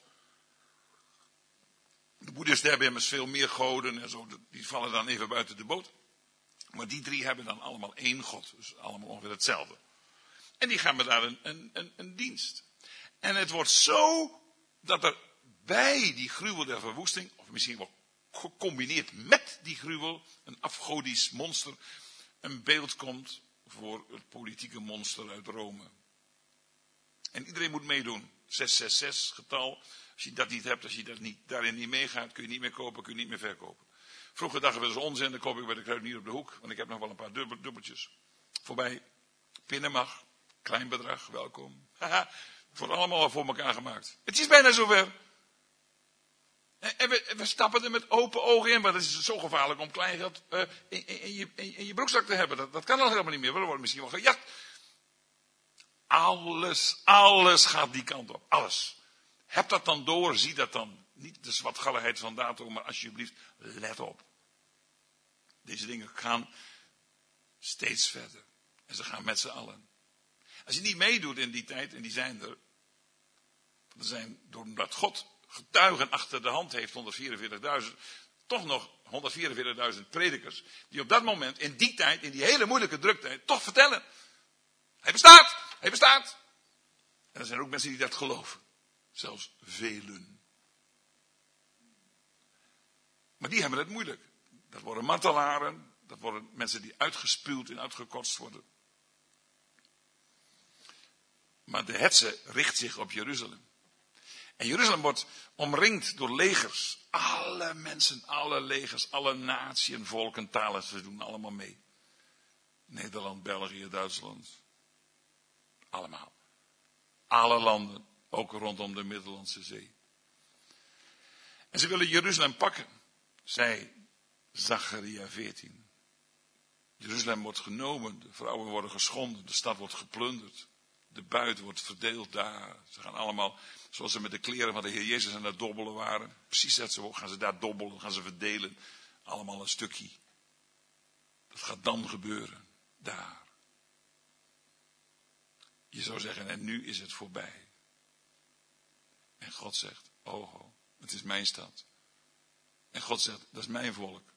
De boeddhisten hebben immers veel meer goden en zo. Die vallen dan even buiten de boot. Maar die drie hebben dan allemaal één God. Dus allemaal ongeveer hetzelfde. En die gaan met daar een, een, een, een dienst. En het wordt zo dat er bij die gruwel der verwoesting, of misschien wel gecombineerd met die gruwel, een afgodisch monster, een beeld komt voor het politieke monster uit Rome. En iedereen moet meedoen. zes zes zes getal. Als je dat niet hebt, als je dat niet, daarin niet meegaat, kun je niet meer kopen, kun je niet meer verkopen. Vroeger dachten we, dat is onzin, dan koop ik bij de kruidenier op de hoek, want ik heb nog wel een paar dubbel, dubbeltjes. Voorbij, pinnen mag, klein bedrag, welkom. Haha, het wordt allemaal voor elkaar gemaakt. Het is bijna zover. En, en we, we stappen er met open ogen in, maar het is zo gevaarlijk om kleingeld uh, in, in, in, je, in, in je broekzak te hebben. Dat, dat kan al helemaal niet meer, we worden misschien wel gejat. Alles, alles gaat die kant op, alles. Heb dat dan door, zie dat dan. Niet de zwartgalligheid van datum, maar alsjeblieft, let op. Deze dingen gaan steeds verder. En ze gaan met z'n allen. Als je niet meedoet in die tijd, en die zijn er. Er zijn, doordat God getuigen achter de hand heeft, honderdvierenveertigduizend. toch nog honderdvierenveertigduizend predikers, die op dat moment, in die tijd, in die hele moeilijke druktijd, toch vertellen. Hij bestaat, hij bestaat. En er zijn ook mensen die dat geloven. Zelfs velen. Maar die hebben het moeilijk. Dat worden martelaren, dat worden mensen die uitgespuwd en uitgekotst worden. Maar de hetze richt zich op Jeruzalem. En Jeruzalem wordt omringd door legers. Alle mensen, alle legers, alle naties, volken, talen, ze doen allemaal mee. Nederland, België, Duitsland. Allemaal. Alle landen, ook rondom de Middellandse Zee. En ze willen Jeruzalem pakken, zei Zacharia veertien. Jeruzalem wordt genomen, de vrouwen worden geschonden, de stad wordt geplunderd. De buit wordt verdeeld daar. Ze gaan allemaal, zoals ze met de kleren van de Heer Jezus aan het dobbelen waren. Precies dat zo, gaan ze daar dobbelen, gaan ze verdelen. Allemaal een stukje. Dat gaat dan gebeuren, daar. Je zou zeggen, en nu is het voorbij. En God zegt, oh, oh, het is mijn stad. En God zegt, dat is mijn volk.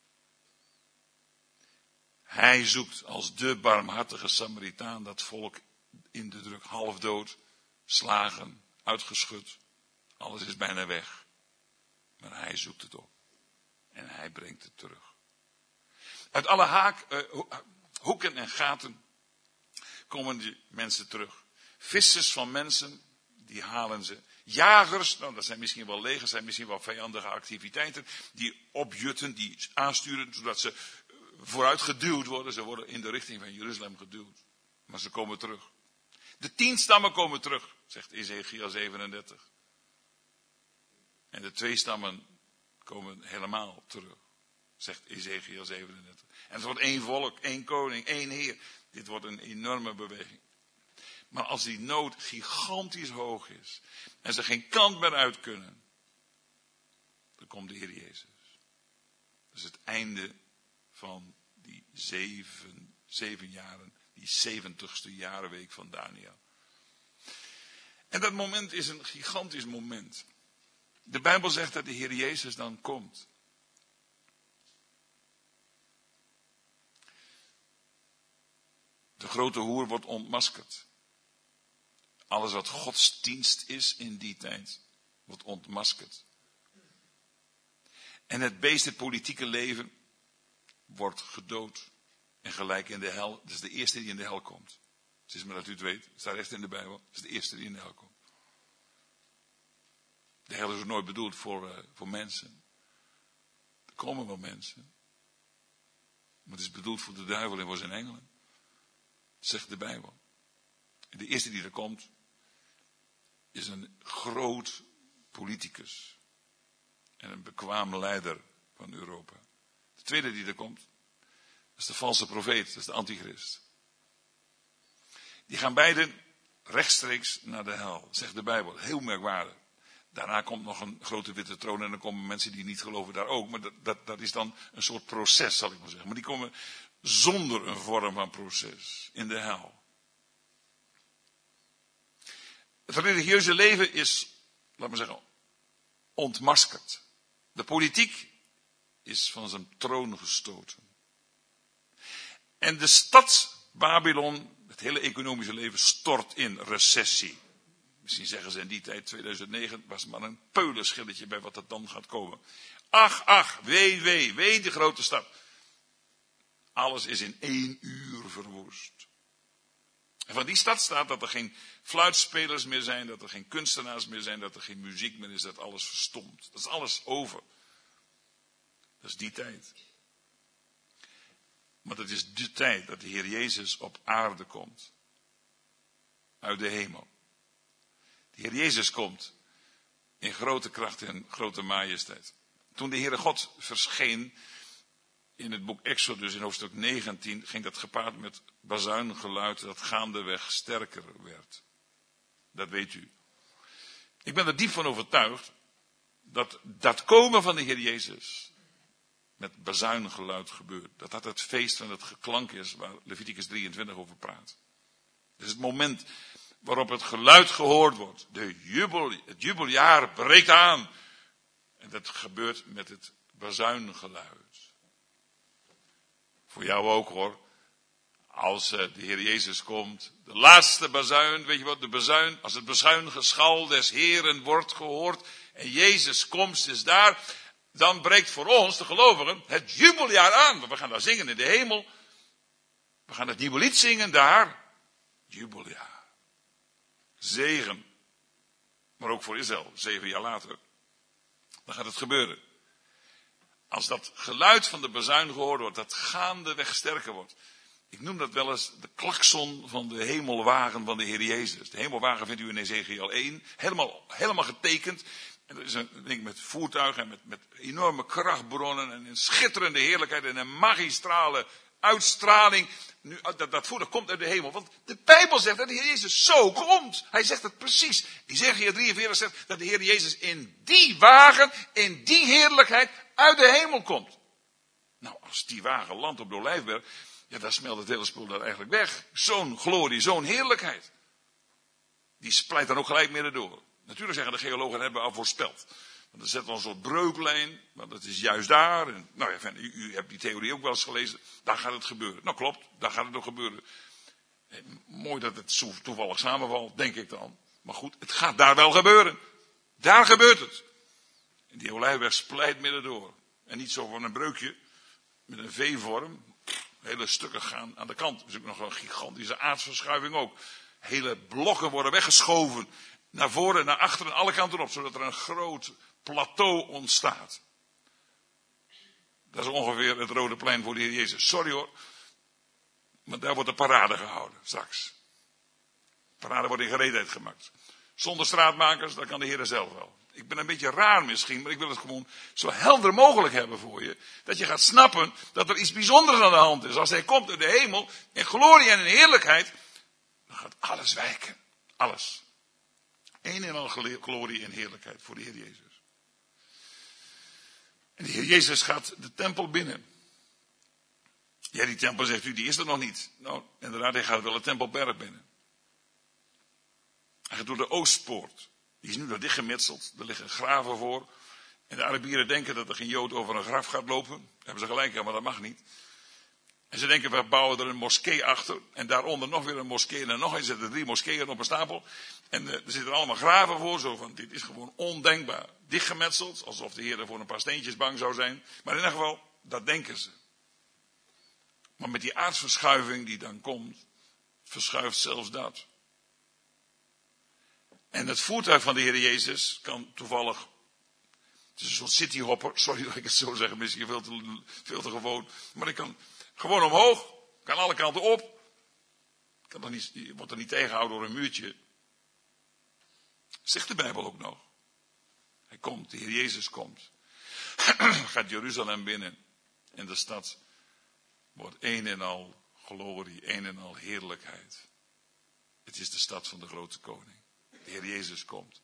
Hij zoekt als de barmhartige Samaritaan dat volk in de druk, half dood, slagen, uitgeschud. Alles is bijna weg. Maar hij zoekt het op. En hij brengt het terug. Uit alle haak, uh, hoeken en gaten komen die mensen terug. Vissers van mensen, die halen ze. Jagers, nou dat zijn misschien wel legers, zijn misschien wel vijandige activiteiten. Die opjutten, die aansturen, zodat ze vooruit geduwd worden. Ze worden in de richting van Jeruzalem geduwd. Maar ze komen terug. De tien stammen komen terug, zegt Ezekiel zevenendertig. En de twee stammen komen helemaal terug, zegt Ezekiel zevenendertig. En het wordt één volk, één koning, één heer. Dit wordt een enorme beweging. Maar als die nood gigantisch hoog is en ze geen kant meer uit kunnen, dan komt de Heer Jezus. Dat is het einde van die zeven, zeven jaren, die zeventigste jarenweek van Daniel. En dat moment is een gigantisch moment. De Bijbel zegt dat de Heer Jezus dan komt. De grote hoer wordt ontmaskerd. Alles wat godsdienst is in die tijd, wordt ontmaskerd. En het beest, het politieke leven, wordt gedood. En gelijk in de hel. Dat is de eerste die in de hel komt. Het is maar dat u het weet. Het staat echt in de Bijbel. Het is de eerste die in de hel komt. De hel is ook nooit bedoeld voor, uh, voor mensen. Er komen wel mensen. Maar het is bedoeld voor de duivel en voor zijn engelen. Dat zegt de Bijbel. En de eerste die er komt, is een groot politicus. En een bekwaam leider van Europa. De tweede die er komt, dat is de valse profeet, dat is de antichrist. Die gaan beiden rechtstreeks naar de hel, zegt de Bijbel. Heel merkwaardig. Daarna komt nog een grote witte troon en dan komen mensen die niet geloven daar ook. Maar dat, dat, dat is dan een soort proces, zal ik maar zeggen. Maar die komen zonder een vorm van proces in de hel. Het religieuze leven is, laat maar zeggen, ontmaskerd. De politiek is van zijn troon gestoten. En de stad Babylon, het hele economische leven, stort in recessie. Misschien zeggen ze in die tijd, tweeduizend negen, was maar een peulenschilletje bij wat er dan gaat komen. Ach, ach, wee, wee, wee de grote stad. Alles is in één uur verwoest. En van die stad staat dat er geen fluitspelers meer zijn, dat er geen kunstenaars meer zijn, dat er geen muziek meer is, dat alles verstomt. Dat is alles over. Dat is die tijd. Maar dat is de tijd dat de Heer Jezus op aarde komt. Uit de hemel. De Heer Jezus komt in grote kracht en grote majesteit. Toen de Heere God verscheen in het boek Exodus in hoofdstuk negentien, ging dat gepaard met bazuingeluid dat gaandeweg sterker werd. Dat weet u. Ik ben er diep van overtuigd dat dat komen van de Heer Jezus met bazuingeluid gebeurt. Dat dat het feest van het geklank is waar Leviticus drieëntwintig over praat. Dat is het moment waarop het geluid gehoord wordt. De jubel, het jubeljaar breekt aan. En dat gebeurt met het bazuingeluid. Voor jou ook hoor. Als uh, de Heer Jezus komt. De laatste bazuin, weet je wat, de bazuin. Als het bazuingeschal des Heeren wordt gehoord. En Jezus' komst is daar. Dan breekt voor ons, de gelovigen, het jubeljaar aan. Want we gaan daar zingen in de hemel. We gaan het nieuwe lied zingen daar. Jubeljaar. Zegen. Maar ook voor Israël, zeven jaar later. Dan gaat het gebeuren. Als dat geluid van de bazuin gehoord wordt, dat gaandeweg sterker wordt. Ik noem dat wel eens de klakson van de hemelwagen van de Heer Jezus. De hemelwagen vindt u in Ezekiel één. Helemaal, helemaal getekend. En dat is een ding met voertuigen en met, met enorme krachtbronnen en een schitterende heerlijkheid en een magistrale uitstraling. Nu, dat, dat voertuig komt uit de hemel. Want de Bijbel zegt dat de Heer Jezus zo komt. Hij zegt het precies. Ezekiel drieënveertig zegt dat de Heer Jezus in die wagen, in die heerlijkheid uit de hemel komt. Nou, als die wagen landt op de Olijfberg, ja, dan smelt het hele spul daar eigenlijk weg. Zo'n glorie, zo'n heerlijkheid. Die splijt dan ook gelijk midden door. Natuurlijk zeggen de geologen, dat hebben we al voorspeld. Want er zit wel een soort breuklijn, want het is juist daar. En, nou ja, u, u hebt die theorie ook wel eens gelezen. Daar gaat het gebeuren. Nou klopt, daar gaat het ook gebeuren. Eh, mooi dat het zo toevallig samenvalt, denk ik dan. Maar goed, het gaat daar wel gebeuren. Daar gebeurt het. En die Olijfberg splijt midden door. En niet zo van een breukje, met een V-vorm. Hele stukken gaan aan de kant. Dat is ook nog een gigantische aardverschuiving ook. Hele blokken worden weggeschoven. Naar voren en naar achteren, alle kanten op. Zodat er een groot plateau ontstaat. Dat is ongeveer het Rode Plein voor de Heer Jezus. Sorry hoor. Maar daar wordt de parade gehouden. Straks. De parade wordt in gereedheid gemaakt. Zonder straatmakers, dat kan de Heer zelf wel. Ik ben een beetje raar misschien, maar ik wil het gewoon zo helder mogelijk hebben voor je. Dat je gaat snappen dat er iets bijzonders aan de hand is. Als hij komt uit de hemel, in glorie en in heerlijkheid, dan gaat alles wijken. Alles. Eén en al glorie en heerlijkheid voor de Heer Jezus. En de Heer Jezus gaat de tempel binnen. Ja, die tempel zegt u, die is er nog niet. Nou, inderdaad, hij gaat wel de tempelberg binnen. Hij gaat door de Oostpoort. Die is nu nog dichtgemetseld. Er liggen graven voor. En de Arabieren denken dat er geen Jood over een graf gaat lopen. Daar hebben ze gelijk aan, maar dat mag niet. En ze denken, we bouwen er een moskee achter. En daaronder nog weer een moskee. En dan nog eens zetten drie moskeeën op een stapel. En uh, er zitten allemaal graven voor. Zo van, dit is gewoon ondenkbaar. Dichtgemetseld. Alsof de Heer er voor een paar steentjes bang zou zijn. Maar in ieder geval, dat denken ze. Maar met die aardsverschuiving die dan komt, verschuift zelfs dat. En het voertuig van de Heer Jezus kan toevallig, het is een soort cityhopper, sorry dat ik het zo zeg, misschien veel te, veel te gewoon, maar ik kan gewoon omhoog, kan alle kanten op, kan er niet, je wordt er niet tegengehouden door een muurtje. Zegt de Bijbel ook nog. Hij komt, de Heer Jezus komt, gaat Jeruzalem binnen en de stad wordt een en al glorie, een en al heerlijkheid. Het is de stad van de grote koning. De Heer Jezus komt.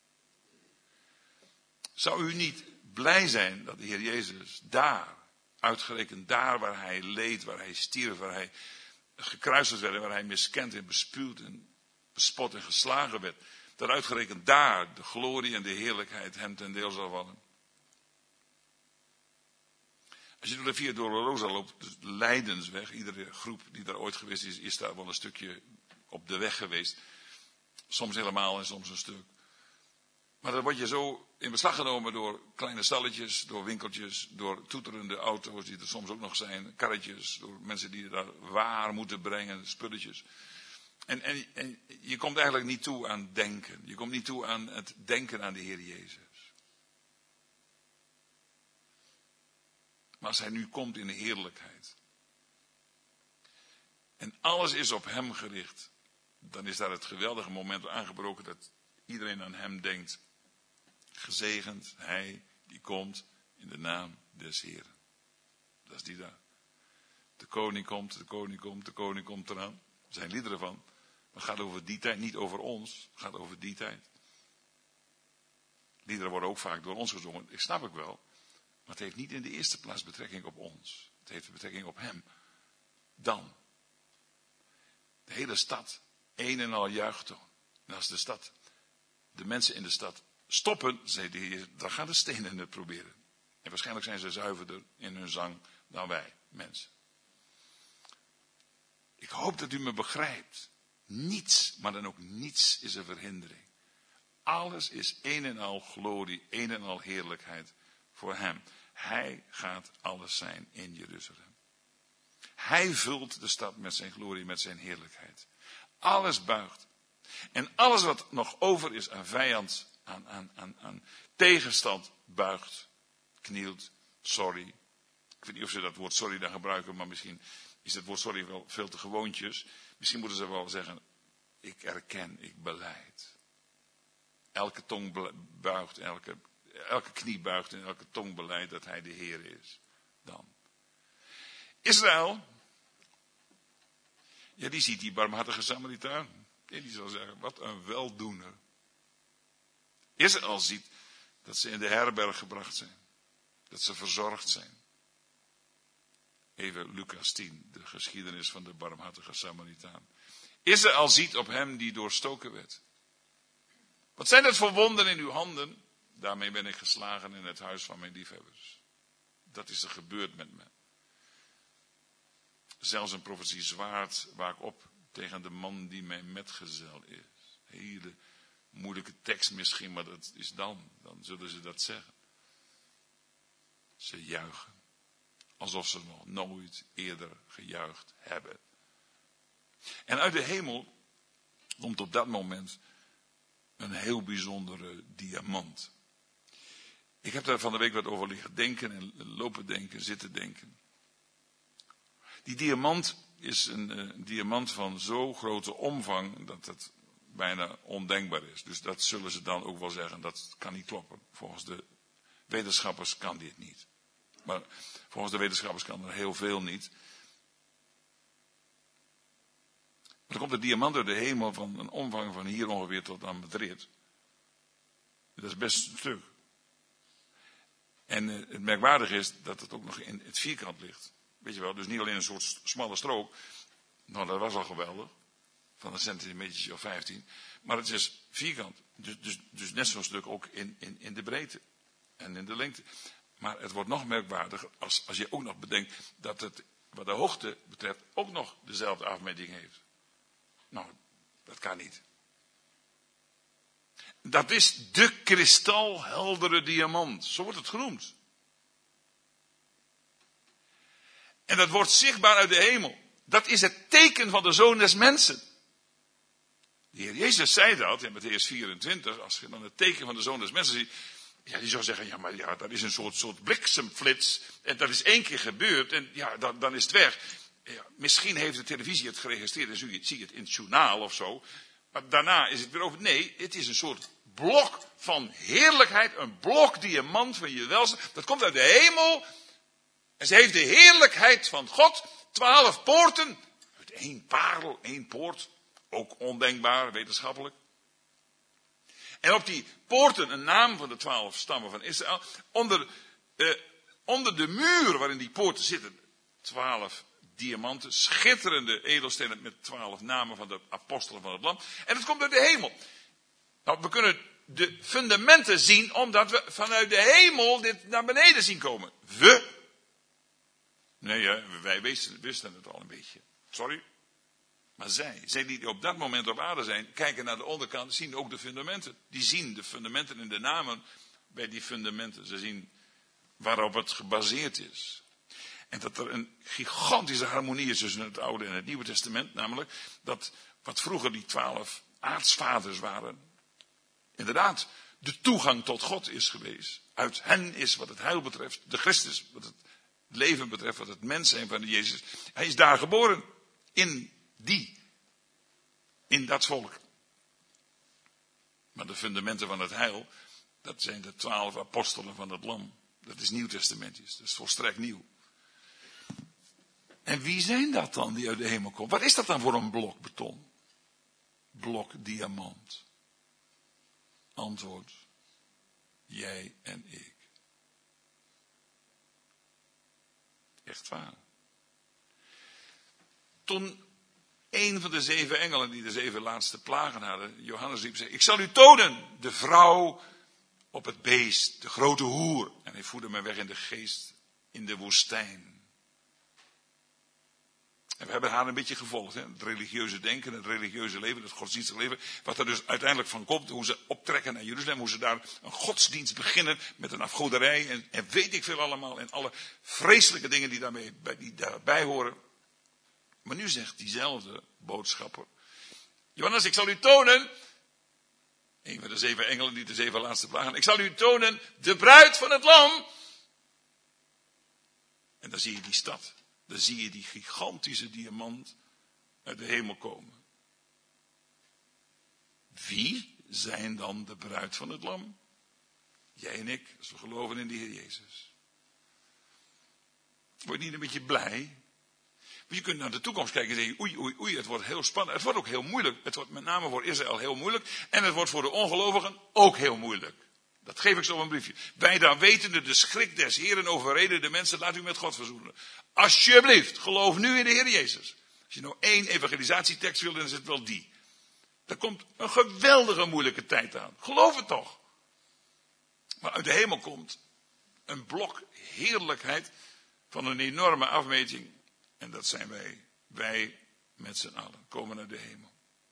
Zou u niet blij zijn dat de Heer Jezus daar, uitgerekend daar waar hij leed, waar hij stierf, waar hij gekruisigd werd, waar hij miskend en bespuwd en bespot en geslagen werd, dat uitgerekend daar de glorie en de heerlijkheid hem ten deel zal vallen? Als je door de Via Dolorosa loopt, de Lijdensweg, iedere groep die daar ooit geweest is, is daar wel een stukje op de weg geweest. Soms helemaal en soms een stuk. Maar dan word je zo in beslag genomen door kleine stalletjes, door winkeltjes, door toeterende auto's die er soms ook nog zijn, karretjes, door mensen die daar waar moeten brengen, spulletjes. En, en, en je komt eigenlijk niet toe aan denken. Je komt niet toe aan het denken aan de Heer Jezus. Maar als hij nu komt in de heerlijkheid. En alles is op hem gericht. Dan is daar het geweldige moment aangebroken dat iedereen aan hem denkt. Gezegend hij die komt in de naam des Heeren. Dat is die daar. De koning komt, de koning komt, de koning komt eraan. Er zijn liederen van. Maar het gaat over die tijd, niet over ons. Het gaat over die tijd. Liederen worden ook vaak door ons gezongen. Ik snap ik wel. Maar het heeft niet in de eerste plaats betrekking op ons. Het heeft betrekking op hem. Dan. De hele stad. Een en al juichtoon. En als de stad, de mensen in de stad stoppen, zei de Heer, dan gaan de stenen het proberen. En waarschijnlijk zijn ze zuiverder in hun zang dan wij, mensen. Ik hoop dat u me begrijpt. Niets, maar dan ook niets is een verhindering. Alles is een en al glorie, een en al heerlijkheid voor hem. Hij gaat alles zijn in Jeruzalem. Hij vult de stad met zijn glorie, met zijn heerlijkheid. Alles buigt. En alles wat nog over is aan vijand, aan, aan, aan, aan tegenstand, buigt, knielt, sorry. Ik weet niet of ze dat woord sorry dan gebruiken, maar misschien is het woord sorry wel veel te gewoontjes. Misschien moeten ze wel zeggen, ik erken, ik belijd. Elke tong buigt, elke, elke knie buigt en elke tong beleidt dat hij de Heer is. Dan. Israël, ja, die ziet die barmhartige Samaritaan. En die zal zeggen, wat een weldoener. Israël ziet dat ze in de herberg gebracht zijn. Dat ze verzorgd zijn. Even Lucas tien, de geschiedenis van de barmhartige Samaritaan. Israël ziet op hem die doorstoken werd. Wat zijn dat voor wonden in uw handen? Daarmee ben ik geslagen in het huis van mijn liefhebbers. Dat is er gebeurd met me. Zelfs een profetie zwaard waak op tegen de man die mijn metgezel is. Hele moeilijke tekst misschien, maar dat is dan. Dan zullen ze dat zeggen. Ze juichen. Alsof ze nog nooit eerder gejuicht hebben. En uit de hemel komt op dat moment een heel bijzondere diamant. Ik heb daar van de week wat over liggen denken en lopen denken, zitten denken. Die diamant is een uh, diamant van zo grote omvang dat het bijna ondenkbaar is. Dus dat zullen ze dan ook wel zeggen, dat kan niet kloppen. Volgens de wetenschappers kan dit niet. Maar volgens de wetenschappers kan er heel veel niet. Maar er komt een diamant uit de hemel van een omvang van hier ongeveer tot aan Madrid. Dat is best een stuk. En uh, het merkwaardige is dat het ook nog in het vierkant ligt. Weet je wel, dus niet alleen een soort smalle strook. Nou, dat was al geweldig. Van een centimetertje of vijftien. Maar het is vierkant. Dus, dus, dus net zo'n stuk ook in, in, in de breedte. En in de lengte. Maar het wordt nog merkwaardiger als, als je ook nog bedenkt dat het wat de hoogte betreft ook nog dezelfde afmeting heeft. Nou, dat kan niet. Dat is de kristalheldere diamant. Zo wordt het genoemd. En dat wordt zichtbaar uit de hemel. Dat is het teken van de Zoon des Mensen. De Heer Jezus zei dat in Mattheüs vierentwintig. Als je dan het teken van de Zoon des Mensen ziet. Ja, die zou zeggen, ja, maar ja, dat is een soort, soort bliksemflits. En dat is één keer gebeurd. En ja, dan, dan is het weg. Ja, misschien heeft de televisie het geregistreerd. En zie je, zie je het in het journaal of zo. Maar daarna is het weer over. Nee, het is een soort blok van heerlijkheid. Een blok diamant van je welzijn. Dat komt uit de hemel. En ze heeft de heerlijkheid van God. Twaalf poorten. Uit één parel, één poort. Ook ondenkbaar, wetenschappelijk. En op die poorten een naam van de twaalf stammen van Israël. Onder, eh, onder de muur waarin die poorten zitten. Twaalf diamanten. Schitterende edelstenen met twaalf namen van de apostelen van het land. En dat komt uit de hemel. Nou, we kunnen de fundamenten zien. Omdat we vanuit de hemel dit naar beneden zien komen. We. Nee, ja, wij wisten, wisten het al een beetje. Sorry. Maar zij, zij die op dat moment op aarde zijn, kijken naar de onderkant, zien ook de fundamenten. Die zien de fundamenten en de namen bij die fundamenten. Ze zien waarop het gebaseerd is. En dat er een gigantische harmonie is tussen het Oude en het Nieuwe Testament. Namelijk dat wat vroeger die twaalf aartsvaders waren, inderdaad de toegang tot God is geweest. Uit hen is wat het heil betreft, de Christus, wat het leven betreft, wat het mens zijn van de Jezus. Hij is daar geboren. In die. In dat volk. Maar de fundamenten van het heil, dat zijn de twaalf apostelen van het lam. Dat is nieuwtestamentisch. Dat is volstrekt nieuw. En wie zijn dat dan die uit de hemel komen? Wat is dat dan voor een blok beton? Blok diamant. Antwoord. Jij en ik. Echt waar. Toen een van de zeven engelen die de zeven laatste plagen hadden, Johannes riep, zei, ik zal u tonen, de vrouw op het beest, de grote hoer. En hij voerde mij weg in de geest in de woestijn. En we hebben haar een beetje gevolgd. Hè? Het religieuze denken, het religieuze leven, het godsdienstige leven. Wat er dus uiteindelijk van komt. Hoe ze optrekken naar Jeruzalem. Hoe ze daar een godsdienst beginnen met een afgoderij. En, en weet ik veel allemaal. En alle vreselijke dingen die, daarmee, die daarbij horen. Maar nu zegt diezelfde boodschapper. Johannes, ik zal u tonen. Een van de zeven engelen die de zeven laatste plagen. Ik zal u tonen de bruid van het lam. En dan zie je die stad. Dan zie je die gigantische diamant uit de hemel komen. Wie zijn dan de bruid van het lam? Jij en ik, als we geloven in de Heer Jezus. Word je niet een beetje blij? Want je kunt naar de toekomst kijken en zeggen, oei, oei, oei, het wordt heel spannend. Het wordt ook heel moeilijk. Het wordt met name voor Israël heel moeilijk. En het wordt voor de ongelovigen ook heel moeilijk. Dat geef ik zo op een briefje. Wij daar wetende de schrik des Heeren overreden de mensen, laat u met God verzoenen. Alsjeblieft, geloof nu in de Heer Jezus. Als je nou één evangelisatietekst wil, dan is het wel die. Er komt een geweldige moeilijke tijd aan. Geloof het toch. Maar uit de hemel komt een blok heerlijkheid van een enorme afmeting. En dat zijn wij. Wij met z'n allen komen naar de hemel.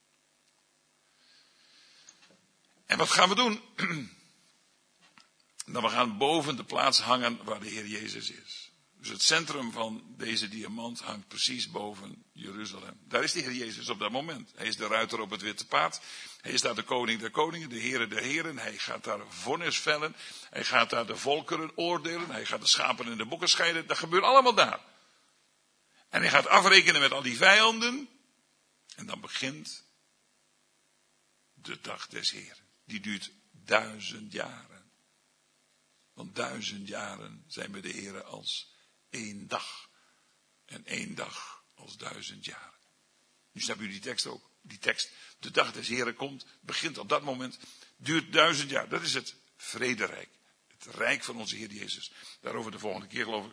En wat gaan we doen? Nou, we gaan boven de plaats hangen waar de Heer Jezus is. Dus het centrum van deze diamant hangt precies boven Jeruzalem. Daar is de Heer Jezus op dat moment. Hij is de ruiter op het witte paard. Hij is daar de koning der koningen, de Heere der heren. Hij gaat daar vonnis vellen. Hij gaat daar de volkeren oordelen. Hij gaat de schapen en de bokken scheiden. Dat gebeurt allemaal daar. En hij gaat afrekenen met al die vijanden. En dan begint de dag des Heeren. Die duurt duizend jaren. Want duizend jaren zijn bij de Heere als één dag. En één dag als duizend jaren. Nu snap u die tekst ook. Die tekst, de dag des Heeren komt, begint op dat moment, duurt duizend jaar. Dat is het vrederijk. Het rijk van onze Heer Jezus. Daarover de volgende keer geloof ik.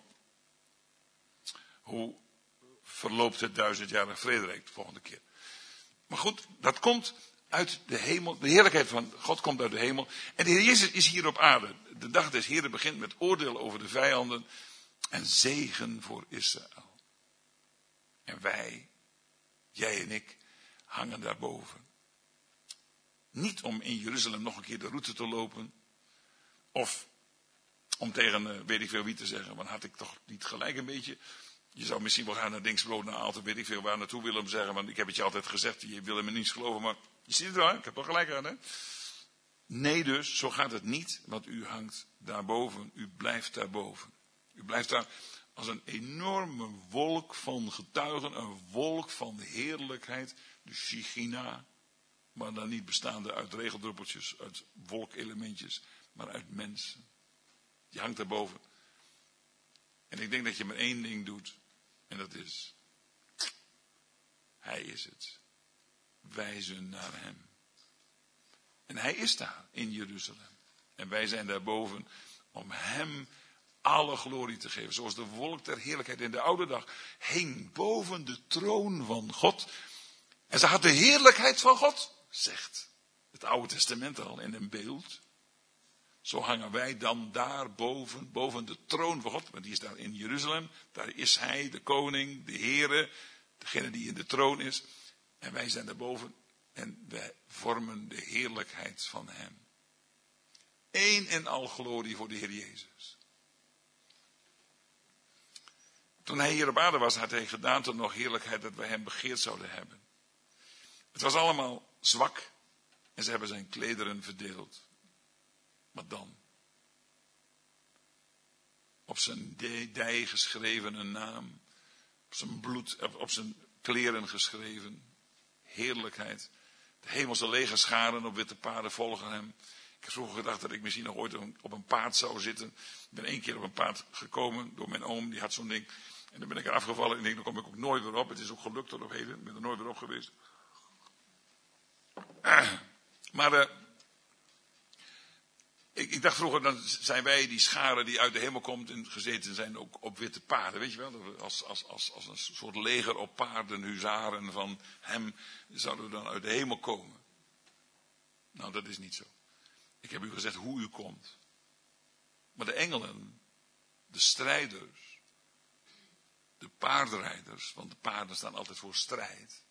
Hoe verloopt het duizendjarig vrederijk de volgende keer. Maar goed, dat komt uit de hemel. De heerlijkheid van God komt uit de hemel. En de Heer Jezus is hier op aarde. De dag des Heeren begint met oordeel over de vijanden. En zegen voor Israël. En wij, jij en ik, hangen daarboven. Niet om in Jeruzalem nog een keer de route te lopen. Of om tegen uh, weet ik veel wie te zeggen. Want had ik toch niet gelijk een beetje. Je zou misschien wel gaan naar Dingsbrood, naar Aalten, weet ik veel waar naartoe willen zeggen. Want ik heb het je altijd gezegd, je wil me niets geloven. Maar je ziet het wel, ik heb toch gelijk aan, hè? Nee dus, zo gaat het niet. Want u hangt daarboven, u blijft daarboven. U blijft daar als een enorme wolk van getuigen, een wolk van heerlijkheid, de Shechina, maar dan niet bestaande uit regeldruppeltjes, uit wolkelementjes, maar uit mensen. Je hangt daarboven. En ik denk dat je maar één ding doet, en dat is, hij is het. Wijzen naar hem. En hij is daar in Jeruzalem. En wij zijn daarboven om hem alle glorie te geven. Zoals de wolk der heerlijkheid in de oude dag hing boven de troon van God. En ze had de heerlijkheid van God, zegt het Oude Testament al in een beeld. Zo hangen wij dan daar boven, boven de troon van God. Want die is daar in Jeruzalem. Daar is hij, de koning, de Heere, degene die in de troon is. En wij zijn daarboven en wij vormen de heerlijkheid van hem. Eén en al glorie voor de Heer Jezus. Toen hij hier op aarde was, had hij gedaan tot nog heerlijkheid dat wij hem begeerd zouden hebben. Het was allemaal zwak en ze hebben zijn klederen verdeeld. Wat dan? Op zijn dij geschreven een naam. Op zijn bloed, op zijn kleren geschreven. Heerlijkheid. De hemelse legerscharen op witte paarden volgen hem. Ik heb vroeger gedacht dat ik misschien nog ooit op een paard zou zitten. Ik ben één keer op een paard gekomen door mijn oom. Die had zo'n ding. En dan ben ik er afgevallen. En ik denk, dan kom ik ook nooit weer op. Het is ook gelukt tot op heden. Ik ben er nooit weer op geweest. Maar uh, ik, ik dacht vroeger, dan zijn wij die scharen die uit de hemel komt en gezeten zijn ook op witte paarden. Weet je wel, als, als, als, als een soort leger op paarden, huzaren van hem, zouden we dan uit de hemel komen. Nou, dat is niet zo. Ik heb u gezegd hoe u komt. Maar de engelen, de strijders, de paardrijders, want de paarden staan altijd voor strijd.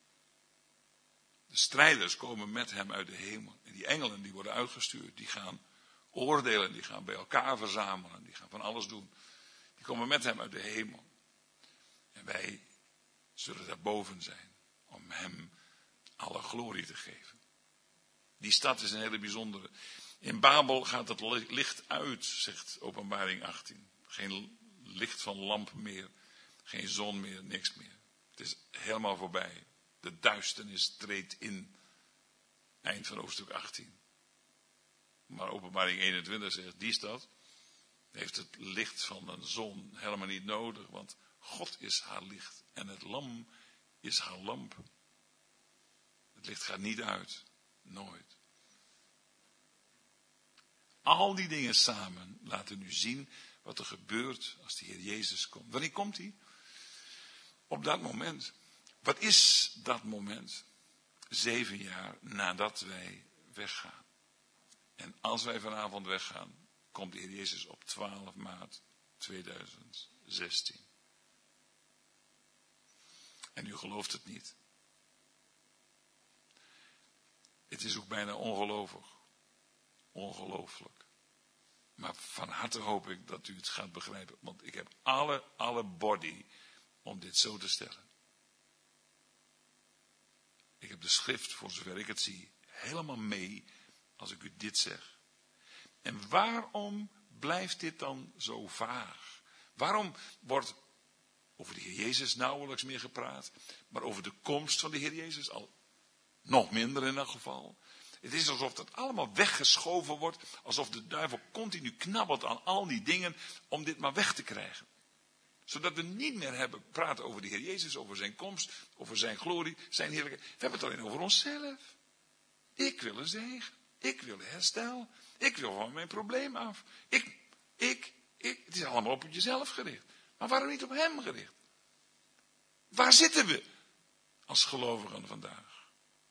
De strijders komen met hem uit de hemel. En die engelen die worden uitgestuurd, die gaan oordelen, die gaan bij elkaar verzamelen, die gaan van alles doen. Die komen met hem uit de hemel. En wij zullen daarboven zijn om hem alle glorie te geven. Die stad is een hele bijzondere. In Babel gaat het licht uit, zegt Openbaring achttien. Geen licht van lamp meer, geen zon meer, niks meer. Het is helemaal voorbij. De duisternis treedt in. Eind van hoofdstuk achttien. Maar Openbaring eenentwintig zegt, die stad heeft het licht van een zon helemaal niet nodig. Want God is haar licht en het lam is haar lamp. Het licht gaat niet uit. Nooit. Al die dingen samen laten nu zien wat er gebeurt als de Heer Jezus komt. Wanneer komt hij? Op dat moment. Wat is dat moment? Zeven jaar nadat wij weggaan. En als wij vanavond weggaan, komt de Heer Jezus op twaalf maart tweeduizend zestien. En u gelooft het niet. Het is ook bijna ongelooflijk. Ongelooflijk. Maar van harte hoop ik dat u het gaat begrijpen. Want ik heb alle, alle body om dit zo te stellen. Ik heb de schrift, voor zover ik het zie, helemaal mee als ik u dit zeg. En waarom blijft dit dan zo vaag? Waarom wordt over de Heer Jezus nauwelijks meer gepraat, maar over de komst van de Heer Jezus al nog minder in elk geval? Het is alsof dat allemaal weggeschoven wordt, alsof de duivel continu knabbelt aan al die dingen om dit maar weg te krijgen. Zodat we niet meer hebben praten over de Heer Jezus, over zijn komst, over zijn glorie, zijn heerlijkheid. We hebben het alleen over onszelf. Ik wil een zegen. Ik wil herstel. Ik wil van mijn probleem af. Ik, ik, ik. Het is allemaal op jezelf gericht. Maar waarom niet op hem gericht? Waar zitten we als gelovigen vandaag?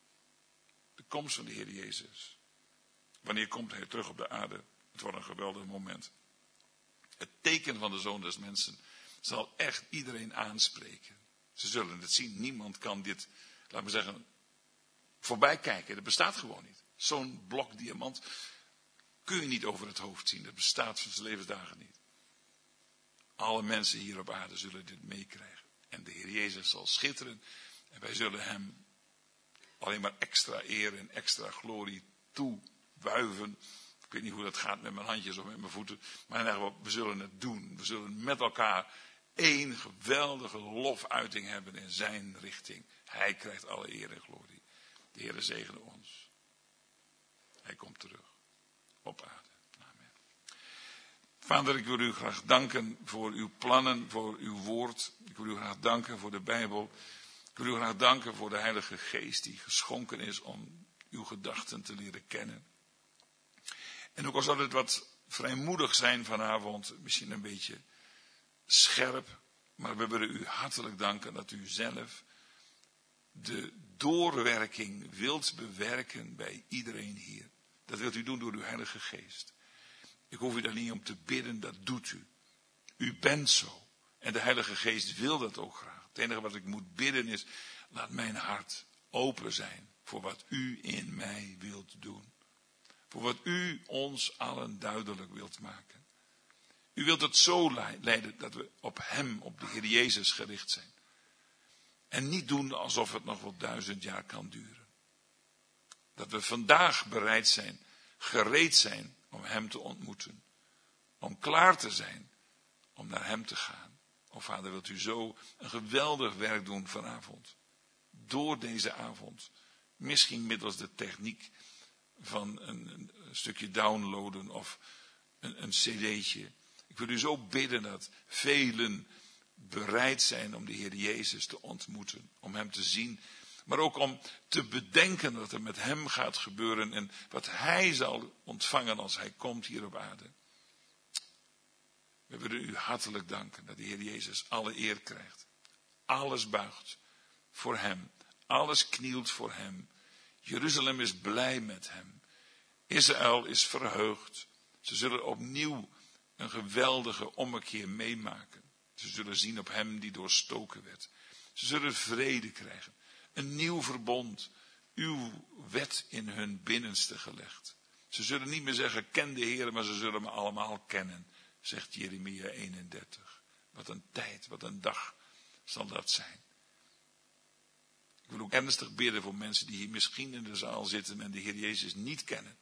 De komst van de Heer Jezus. Wanneer komt hij terug op de aarde? Het wordt een geweldig moment. Het teken van de Zoon des Mensen zal echt iedereen aanspreken. Ze zullen het zien. Niemand kan dit, laat me zeggen, voorbij kijken. Dat bestaat gewoon niet. Zo'n blok diamant kun je niet over het hoofd zien. Dat bestaat van zijn levensdagen niet. Alle mensen hier op aarde zullen dit meekrijgen. En de Heer Jezus zal schitteren. En wij zullen hem alleen maar extra eer en extra glorie toewuiven. Ik weet niet hoe dat gaat met mijn handjes of met mijn voeten. Maar in ieder geval, we zullen het doen. We zullen met elkaar één geweldige lofuiting hebben in zijn richting. Hij krijgt alle eer en glorie. De Heer zegene ons. Hij komt terug op aarde. Amen. Vader, ik wil u graag danken voor uw plannen, voor uw woord. Ik wil u graag danken voor de Bijbel. Ik wil u graag danken voor de Heilige Geest die geschonken is om uw gedachten te leren kennen. En ook al zal het wat vrijmoedig zijn vanavond, misschien een beetje scherp, maar we willen u hartelijk danken dat u zelf de doorwerking wilt bewerken bij iedereen hier. Dat wilt u doen door uw Heilige Geest. Ik hoef u daar niet om te bidden, dat doet u. U bent zo. En de Heilige Geest wil dat ook graag. Het enige wat ik moet bidden is, laat mijn hart open zijn voor wat u in mij wilt doen. Voor wat u ons allen duidelijk wilt maken. U wilt het zo leiden dat we op hem, op de Heer Jezus gericht zijn. En niet doen alsof het nog wel duizend jaar kan duren. Dat we vandaag bereid zijn, gereed zijn om hem te ontmoeten. Om klaar te zijn om naar hem te gaan. O Vader, wilt u zo een geweldig werk doen vanavond. Door deze avond. Misschien middels de techniek van een, een, een stukje downloaden of een, een cd'tje. Ik wil u zo bidden dat velen bereid zijn om de Heer Jezus te ontmoeten. Om hem te zien. Maar ook om te bedenken wat er met hem gaat gebeuren. En wat hij zal ontvangen als hij komt hier op aarde. We willen u hartelijk danken dat de Heer Jezus alle eer krijgt. Alles buigt voor hem. Alles knielt voor hem. Jeruzalem is blij met hem. Israël is verheugd. Ze zullen opnieuw een geweldige ommekeer meemaken. Ze zullen zien op hem die doorstoken werd. Ze zullen vrede krijgen. Een nieuw verbond. Uw wet in hun binnenste gelegd. Ze zullen niet meer zeggen, ken de Heer, maar ze zullen me allemaal kennen. Zegt Jeremia eenendertig. Wat een tijd, wat een dag zal dat zijn. Ik wil ook ernstig bidden voor mensen die hier misschien in de zaal zitten en de Heer Jezus niet kennen.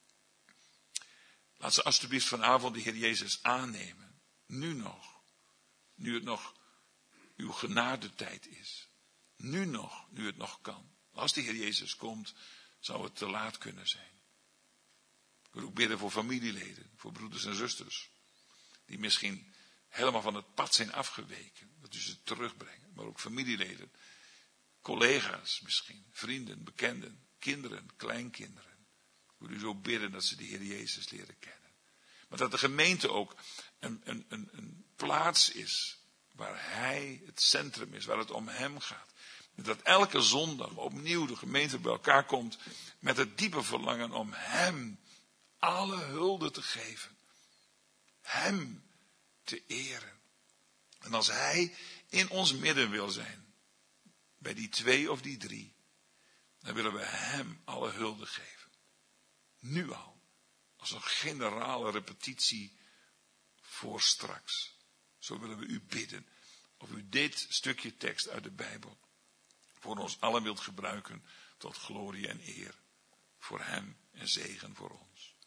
Laat ze alsjeblieft vanavond de Heer Jezus aannemen. Nu nog. Nu het nog uw genadetijd is. Nu nog, nu het nog kan. Als de Heer Jezus komt, zou het te laat kunnen zijn. Ik wil ook bidden voor familieleden, voor broeders en zusters. Die misschien helemaal van het pad zijn afgeweken. Dat u ze terugbrengt. Maar ook familieleden. Collega's misschien. Vrienden, bekenden. Kinderen, kleinkinderen. Ik wil u zo bidden dat ze de Heer Jezus leren kennen. Maar dat de gemeente ook een, een, een, een plaats is. Waar hij het centrum is. Waar het om hem gaat. En dat elke zondag opnieuw de gemeente bij elkaar komt. Met het diepe verlangen om hem alle hulde te geven. Hem te eren. En als hij in ons midden wil zijn. Bij die twee of die drie. Dan willen we hem alle hulde geven. Nu al. Als een generale repetitie voor straks. Zo willen we u bidden. Of u dit stukje tekst uit de Bijbel voor ons allen wilt gebruiken tot glorie en eer. Voor hem en zegen voor ons.